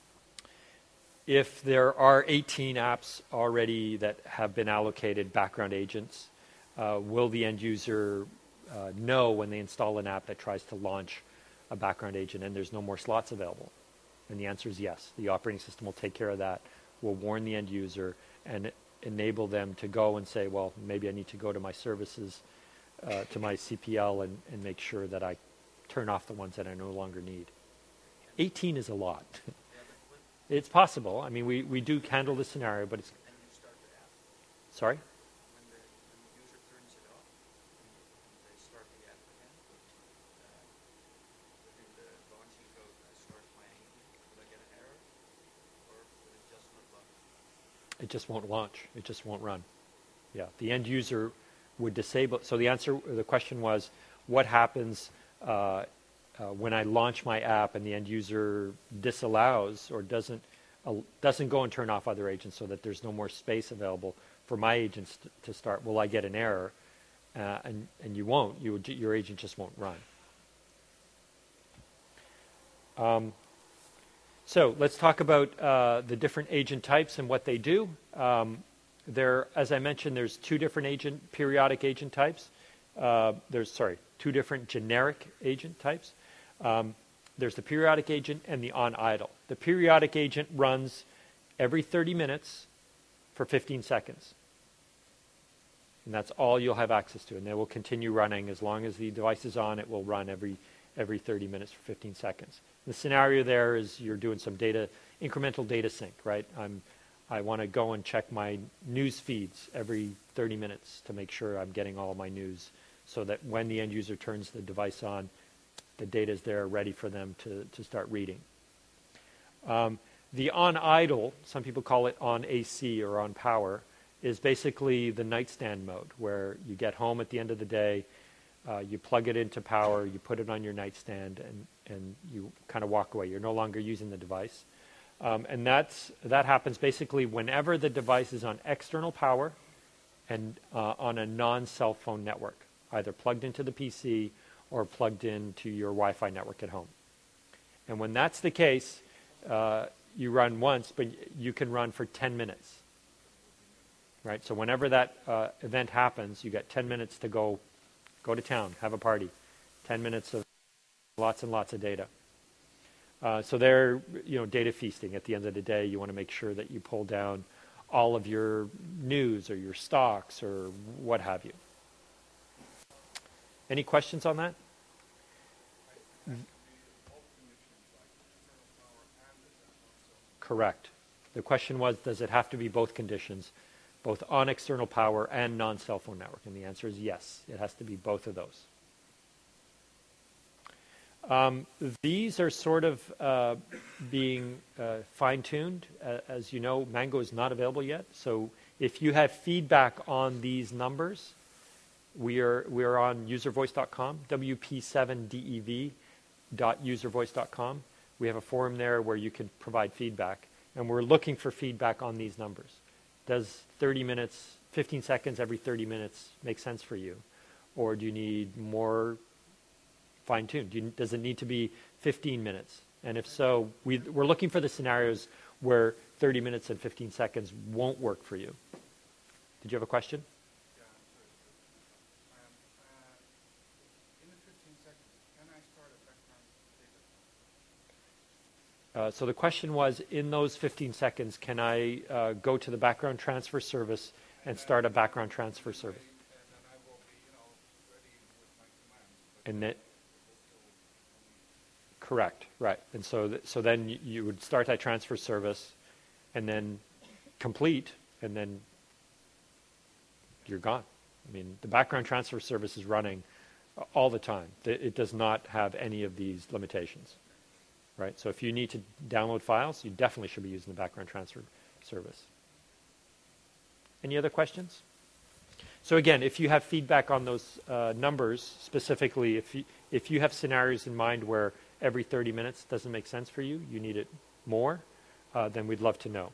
S1: if there are eighteen apps already that have been allocated background agents, uh, will the end user uh, know when they install an app that tries to launch a background agent and there's no more slots available? And the answer is yes. The operating system will take care of that, will warn the end user, and enable them to go and say, well, maybe I need to go to my services, uh, to my C P L, and, and make sure that I turn off the ones that I no longer need. eighteen is a lot.
S3: yeah, but when,
S1: It's possible. I mean, we, we do handle this scenario, but it's,
S3: and you start the app,
S1: sorry?
S3: when the when the user turns it off and, and they start the app again, uh, within the launching code, I start my agent, will I get an error, or will it just not launch?
S1: It just won't launch. It just won't run. Yeah, the end user would disable. So the answer, the question was, what happens uh, uh, when I launch my app and the end user disallows or doesn't uh, doesn't go and turn off other agents so that there's no more space available for my agents to, to start? Will I get an error? Uh, and and you won't. You would, your agent just won't run. Um, So let's talk about uh, the different agent types and what they do. Um, there, as I mentioned, there's two different agent, periodic agent types. Uh, there's, sorry, two different generic agent types. Um, there's the periodic agent and the on-idle. The periodic agent runs every thirty minutes for fifteen seconds. And that's all you'll have access to. And they will continue running as long as the device is on. It will run every every thirty minutes for fifteen seconds. The scenario there is you're doing some data, incremental data sync, right? I'm, I want to go and check my news feeds every thirty minutes to make sure I'm getting all my news so that when the end user turns the device on, the data is there ready for them to, to start reading. Um, the on idle, some people call it on A C or on power, is basically the nightstand mode where you get home at the end of the day, Uh, you plug it into power, you put it on your nightstand, and, and you kind of walk away. You're no longer using the device. Um, and that's, that happens basically whenever the device is on external power and uh, on a non-cell phone network, either plugged into the P C or plugged into your Wi-Fi network at home. And when that's the case, uh, you run once, but you can run for ten minutes. Right? So whenever that uh, event happens, you got ten minutes to go Go to town, have a party. ten minutes of lots and lots of data. Uh, so they're, you know, data feasting. At the end of the day, you want to make sure that you pull down all of your news or your stocks or what have you. Any questions on that? Correct. The question was, does it have to be both conditions, both on external power and non-cell phone network? And the answer is yes, it has to be both of those. Um, these are sort of uh, being uh, fine-tuned. Uh, as you know, Mango is not available yet. So if you have feedback on these numbers, we are we are on user voice dot com, W P seven dev dot user voice dot com. We have a forum there where you can provide feedback. And we're looking for feedback on these numbers. Does thirty minutes, fifteen seconds every thirty minutes make sense for you? Or do you need more fine-tuned? Do you, does it need to be fifteen minutes? And if so, we, we're looking for the scenarios where thirty minutes and fifteen seconds won't work for you. Did you have a question?
S2: Yeah, very good. Um, uh, in the fifteen seconds, can I start a background data?
S1: Uh, so the question was, in those fifteen seconds, can I uh, go to the background transfer service and start a background transfer service?
S2: And then I will be, you know, ready with my commands. But
S1: And that,
S2: it will still only
S1: correct, right. And so, th- so then you, you would start that transfer service and then complete and then you're gone. I mean, the background transfer service is running all the time. It does not have any of these limitations, right? So if you need to download files, you definitely should be using the background transfer service. Any other questions? So again, if you have feedback on those uh, numbers, specifically, if you, if you have scenarios in mind where every thirty minutes doesn't make sense for you, you need it more, uh, then we'd love to know.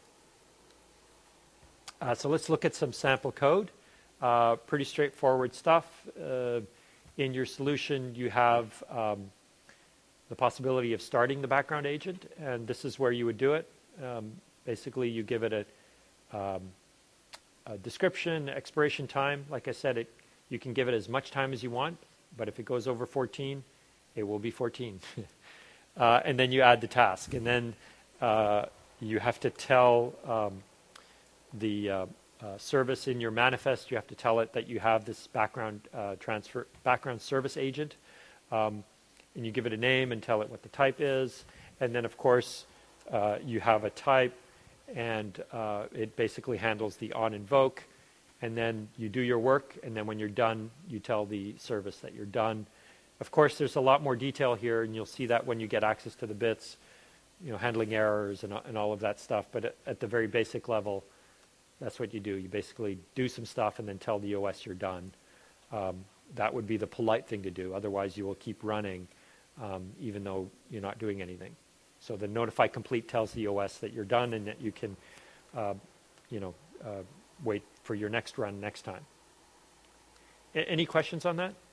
S1: Uh, so let's look at some sample code. Uh, pretty straightforward stuff. Uh, in your solution, you have um, the possibility of starting the background agent, and this is where you would do it. Um, basically, you give it a, um, a description, expiration time. Like I said, it, you can give it as much time as you want, but if it goes over fourteen, it will be fourteen. uh, and then you add the task, and then uh, you have to tell um, the uh, uh, service in your manifest. You have to tell it that you have this background uh, transfer, background service agent, um, and you give it a name and tell it what the type is, and then of course uh, you have a type, and uh, it basically handles the on invoke, and then you do your work, and then when you're done, you tell the service that you're done. Of course, there's a lot more detail here, and you'll see that when you get access to the bits, you know, handling errors and, and all of that stuff. But at, at the very basic level, that's what you do. You basically do some stuff and then tell the O S you're done. Um, that would be the polite thing to do. Otherwise, you will keep running, um, even though you're not doing anything. So the notify complete tells the O S that you're done and that you can, uh, you know, uh, wait for your next run next time. A- any questions on that?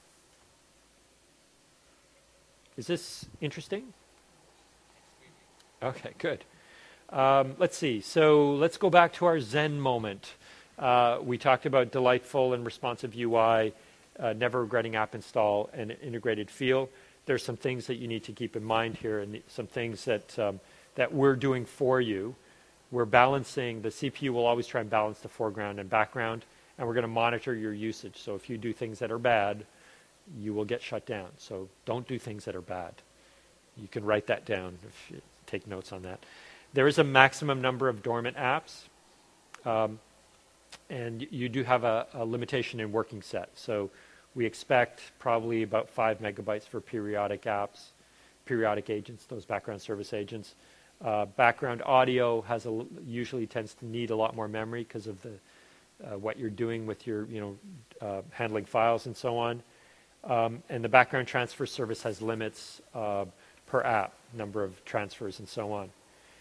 S1: Is this interesting? Okay, good. Um, let's see. So let's go back to our Zen moment. Uh, we talked about delightful and responsive U I, uh, never regretting app install, and an integrated feel. There's some things that you need to keep in mind here, and some things that um, that we're doing for you. We're balancing, the C P U will always try and balance the foreground and background, and we're going to monitor your usage. So if you do things that are bad, you will get shut down. So don't do things that are bad. You can write that down if you take notes on that. There is a maximum number of dormant apps, um, and you do have a, a limitation in working set. So we expect probably about five megabytes for periodic apps, periodic agents, those background service agents. Uh, background audio has a, usually tends to need a lot more memory because of the uh, what you're doing with your, you know, uh, handling files and so on. Um, and the background transfer service has limits uh, per app, number of transfers and so on.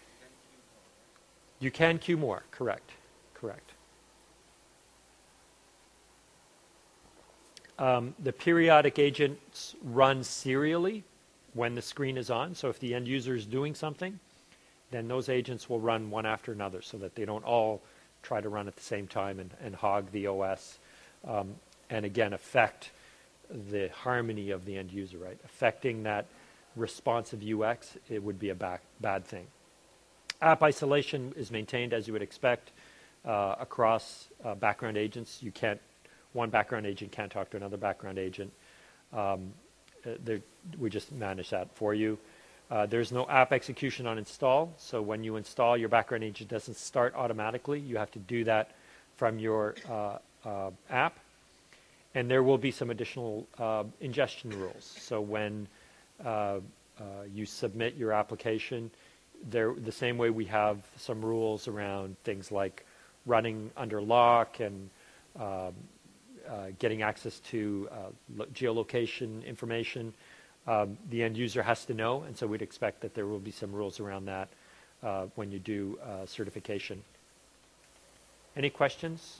S1: You can queue more, correct, correct. Um, the periodic agents run serially when the screen is on. So if the end user is doing something, then those agents will run one after another so that they don't all try to run at the same time and, and hog the O S. Um, and again, affect the harmony of the end user, right? Affecting that responsive U X, it would be a back, bad thing. App isolation is maintained as you would expect uh, across uh, background agents. You can't, one background agent can't talk to another background agent. Um, uh, we just manage that for you. Uh, there's no app execution on install, so when you install, your background agent doesn't start automatically. You have to do that from your uh, uh, app. And there will be some additional uh, ingestion rules. So when uh, uh, you submit your application, there, the same way we have some rules around things like running under lock and um, uh, getting access to uh, geolocation information, um, the end user has to know, and so we'd expect that there will be some rules around that uh, when you do uh, certification. Any questions?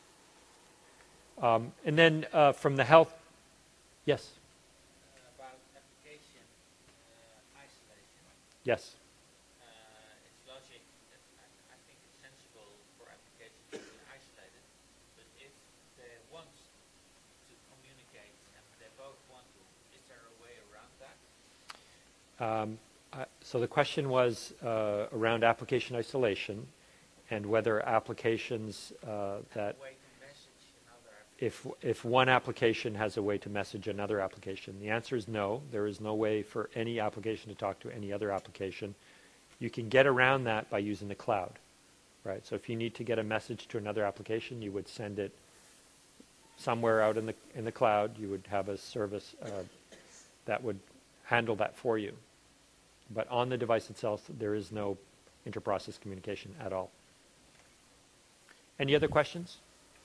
S1: Um, and then uh, from the health, yes?
S5: Uh, about application uh, isolation.
S1: Yes.
S5: Uh, it's logic that I, I think it's sensible for applications to be isolated, but if they want to communicate and they both want to, is there a way around that?
S1: Um, uh, so the question was uh, around application isolation and whether applications uh, that
S5: Way to message another application.
S1: if if one application has a way to message another application. The answer is no. There is no way for any application to talk to any other application. You can get around that by using the cloud, right? So if you need to get a message to another application, you would send it somewhere out in the in the cloud, you would have a service uh, that would handle that for you. But on the device itself, there is no inter-process communication at all. Any other questions?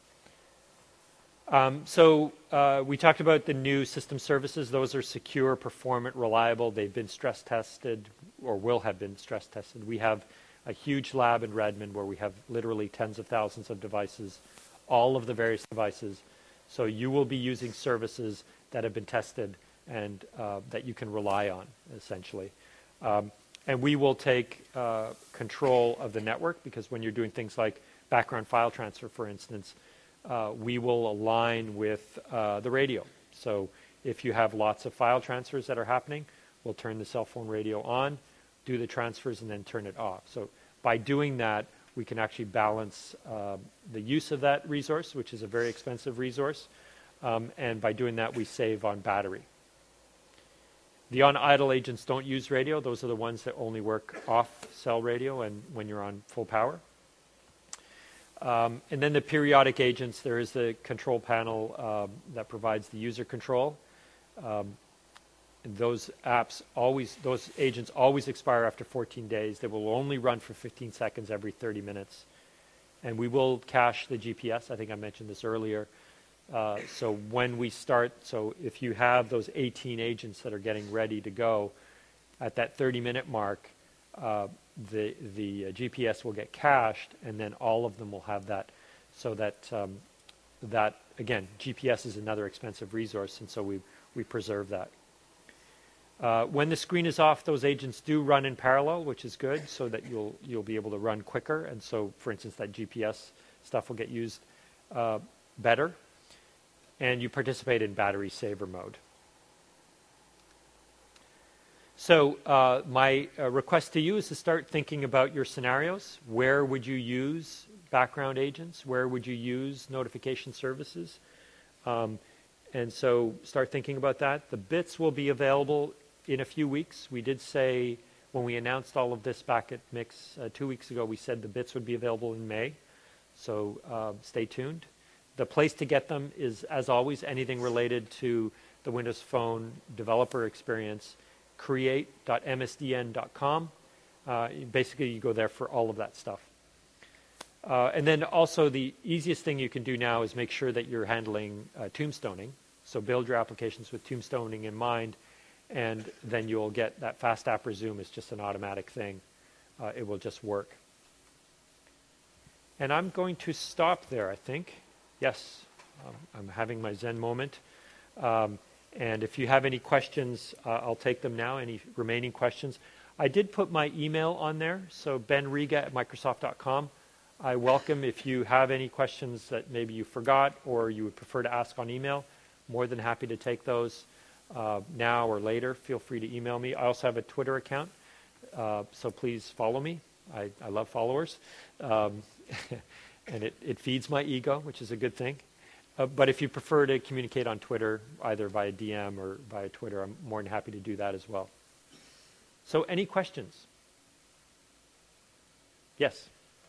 S1: Um, so uh, we talked about the new system services. Those are secure, performant, reliable. They've been stress tested or will have been stress tested. We have a huge lab in Redmond where we have literally tens of thousands of devices, all of the various devices. So you will be using services that have been tested and uh, that you can rely on, essentially. Um, and we will take uh, control of the network, because when you're doing things like background file transfer, for instance, uh, we will align with uh, the radio. So if you have lots of file transfers that are happening, we'll turn the cell phone radio on, do the transfers, and then turn it off. So by doing that, we can actually balance uh, the use of that resource, which is a very expensive resource, um, and by doing that, we save on battery. The on-idle agents don't use radio. Those are the ones that only work off cell radio and when you're on full power. Um, and then the periodic agents, there is the control panel um, that provides the user control. Um, and those apps always, those agents always expire after fourteen days. They will only run for fifteen seconds every thirty minutes. And we will cache the G P S. I think I mentioned this earlier. Uh, so when we start, so if you have those eighteen agents that are getting ready to go, at that thirty minute mark, uh, the the uh, G P S will get cached, and then all of them will have that. So that um, that again, G P S is another expensive resource, and so we we preserve that. Uh, when the screen is off, those agents do run in parallel, which is good, so that you'll you'll be able to run quicker. And so, for instance, that G P S stuff will get used uh, better. And you participate in battery saver mode. So uh, my uh, request to you is to start thinking about your scenarios. Where would you use background agents? Where would you use notification services? Um, and so start thinking about that. The bits will be available in a few weeks. We did say when we announced all of this back at Mix uh, two weeks ago, we said the bits would be available in May. So uh, stay tuned. The place to get them is, as always, anything related to the Windows Phone developer experience, create dot M S D N dot com. Uh, basically, you go there for all of that stuff. Uh, and then also the easiest thing you can do now is make sure that you're handling uh, tombstoning. So build your applications with tombstoning in mind, and then you'll get that fast app resume. It's just an automatic thing. Uh, it will just work. And I'm going to stop there, I think. Yes, um, I'm having my Zen moment. Um, and if you have any questions, uh, I'll take them now, any remaining questions. I did put my email on there, so ben riga at microsoft dot com. I welcome if you have any questions that maybe you forgot or you would prefer to ask on email. More than happy to take those uh, now or later. Feel free to email me. I also have a Twitter account, uh, so please follow me. I, I love followers. Um, and it, it feeds my ego, which is a good thing. Uh, but if you prefer to communicate on Twitter, either via D M or via Twitter, I'm more than happy to do that as well. So any questions? Yes?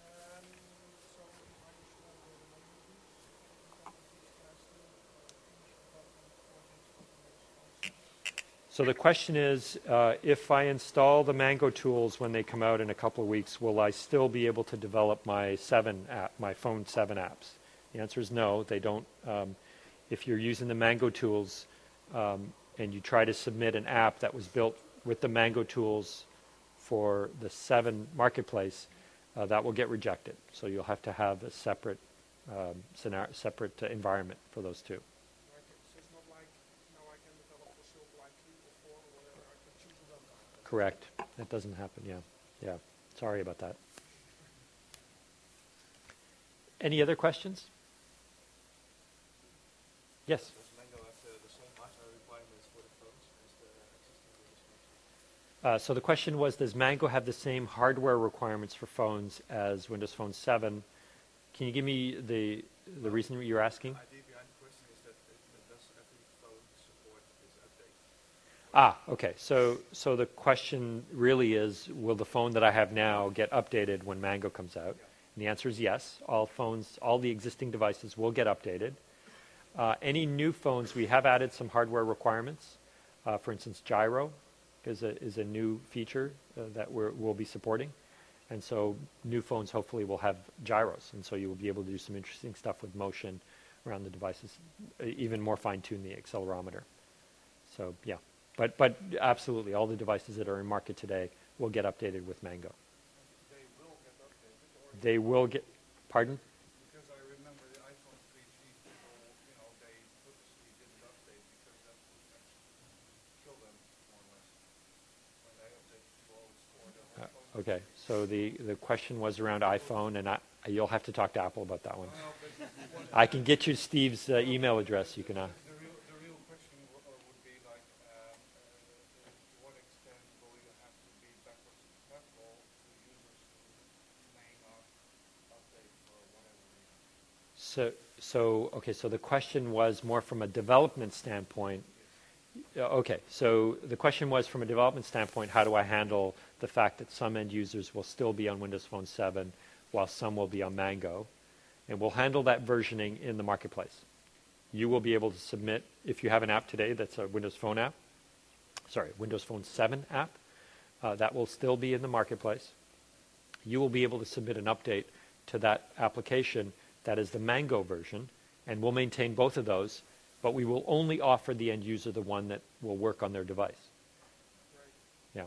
S1: So the question is, uh, if I install the Mango tools when they come out in a couple of weeks, will I still be able to develop my seven app, my phone seven apps? The answer is no, they don't. Um, if you're using the Mango tools um, and you try to submit an app that was built with the Mango tools for the seven marketplace, uh, that will get rejected. So you'll have to have a separate, um, scenario, separate uh, environment for those two. Correct. That doesn't happen, yeah. Yeah. Sorry about that. Any other questions? Yes?
S4: Does Mango have the, the same hardware requirements for the phones as the existing Windows phones?
S1: Uh, so the question was, does Mango have the same hardware requirements for phones as Windows Phone seven? Can you give me the, the reason you're asking?
S4: The idea behind the question is that it, does every phone support this update?
S1: Ah, okay. So, so the question really is, will the phone that I have now get updated when Mango comes out? And the answer is yes. All phones, all the existing devices will get updated. Uh, any new phones, we have added some hardware requirements. Uh, for instance, gyro is a, is a new feature uh, that we're, we'll be supporting. And so new phones hopefully will have gyros. And so you will be able to do some interesting stuff with motion around the devices, uh, even more fine-tune the accelerometer. So yeah, but, but absolutely all the devices that are in market today will get updated with Mango.
S2: They will get updated, or
S1: They will get, pardon?
S2: because I remember the iPhone three G people, you know, they purposely didn't update because that would actually kill them more or less. When they update to two point oh, it's for the whole phone.
S1: Uh, Okay, so the, the question was around iPhone, and I, you'll have to talk to Apple about that one.
S2: No, no, but what-
S1: I can get you Steve's uh, email address. You can. Uh,
S2: The real, the real question w- uh, would be like, um, uh, to what extent will you have to be backwards compatible to users who may not update for whatever reason?
S1: so, so okay. So the question was more from a development standpoint. Uh, Okay, so the question was from a development standpoint, how do I handle the fact that some end users will still be on Windows Phone seven while some will be on Mango? And we'll handle that versioning in the marketplace. You will be able to submit, if you have an app today that's a Windows Phone app, sorry, Windows Phone seven app, uh, that will still be in the marketplace. You will be able to submit an update to that application that is the Mango version, and we'll maintain both of those, but we will only offer the end user the one that will work on their device. Yeah.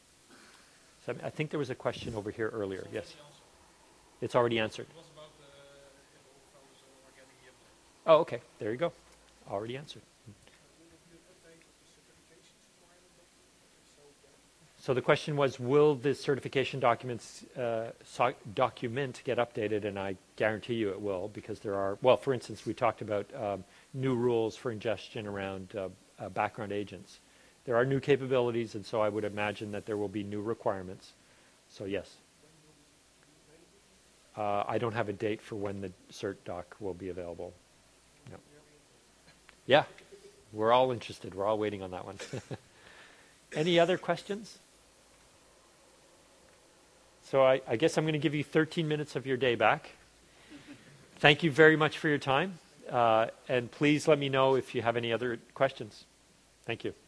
S1: So I think there was a question over here earlier. Yes. It's already answered.
S4: It was about the, if all the founders are getting the update.
S1: Oh, okay. There you go. Already answered.
S4: Will there be an update of the certifications requirement document? If so, when?
S1: So the question was, will the certification documents uh, so document get updated? And I guarantee you it will, because there are, well, for instance, we talked about um, new rules for ingestion around uh, uh, background agents. There are new capabilities, and so I would imagine that there will be new requirements. So yes. Uh, I don't have a date for when the cert doc will be available. No. Yeah, we're all interested. We're all waiting on that one. Any other questions? So I, I guess I'm going to give you thirteen minutes of your day back. Thank you very much for your time. Uh, and please let me know if you have any other questions. Thank you.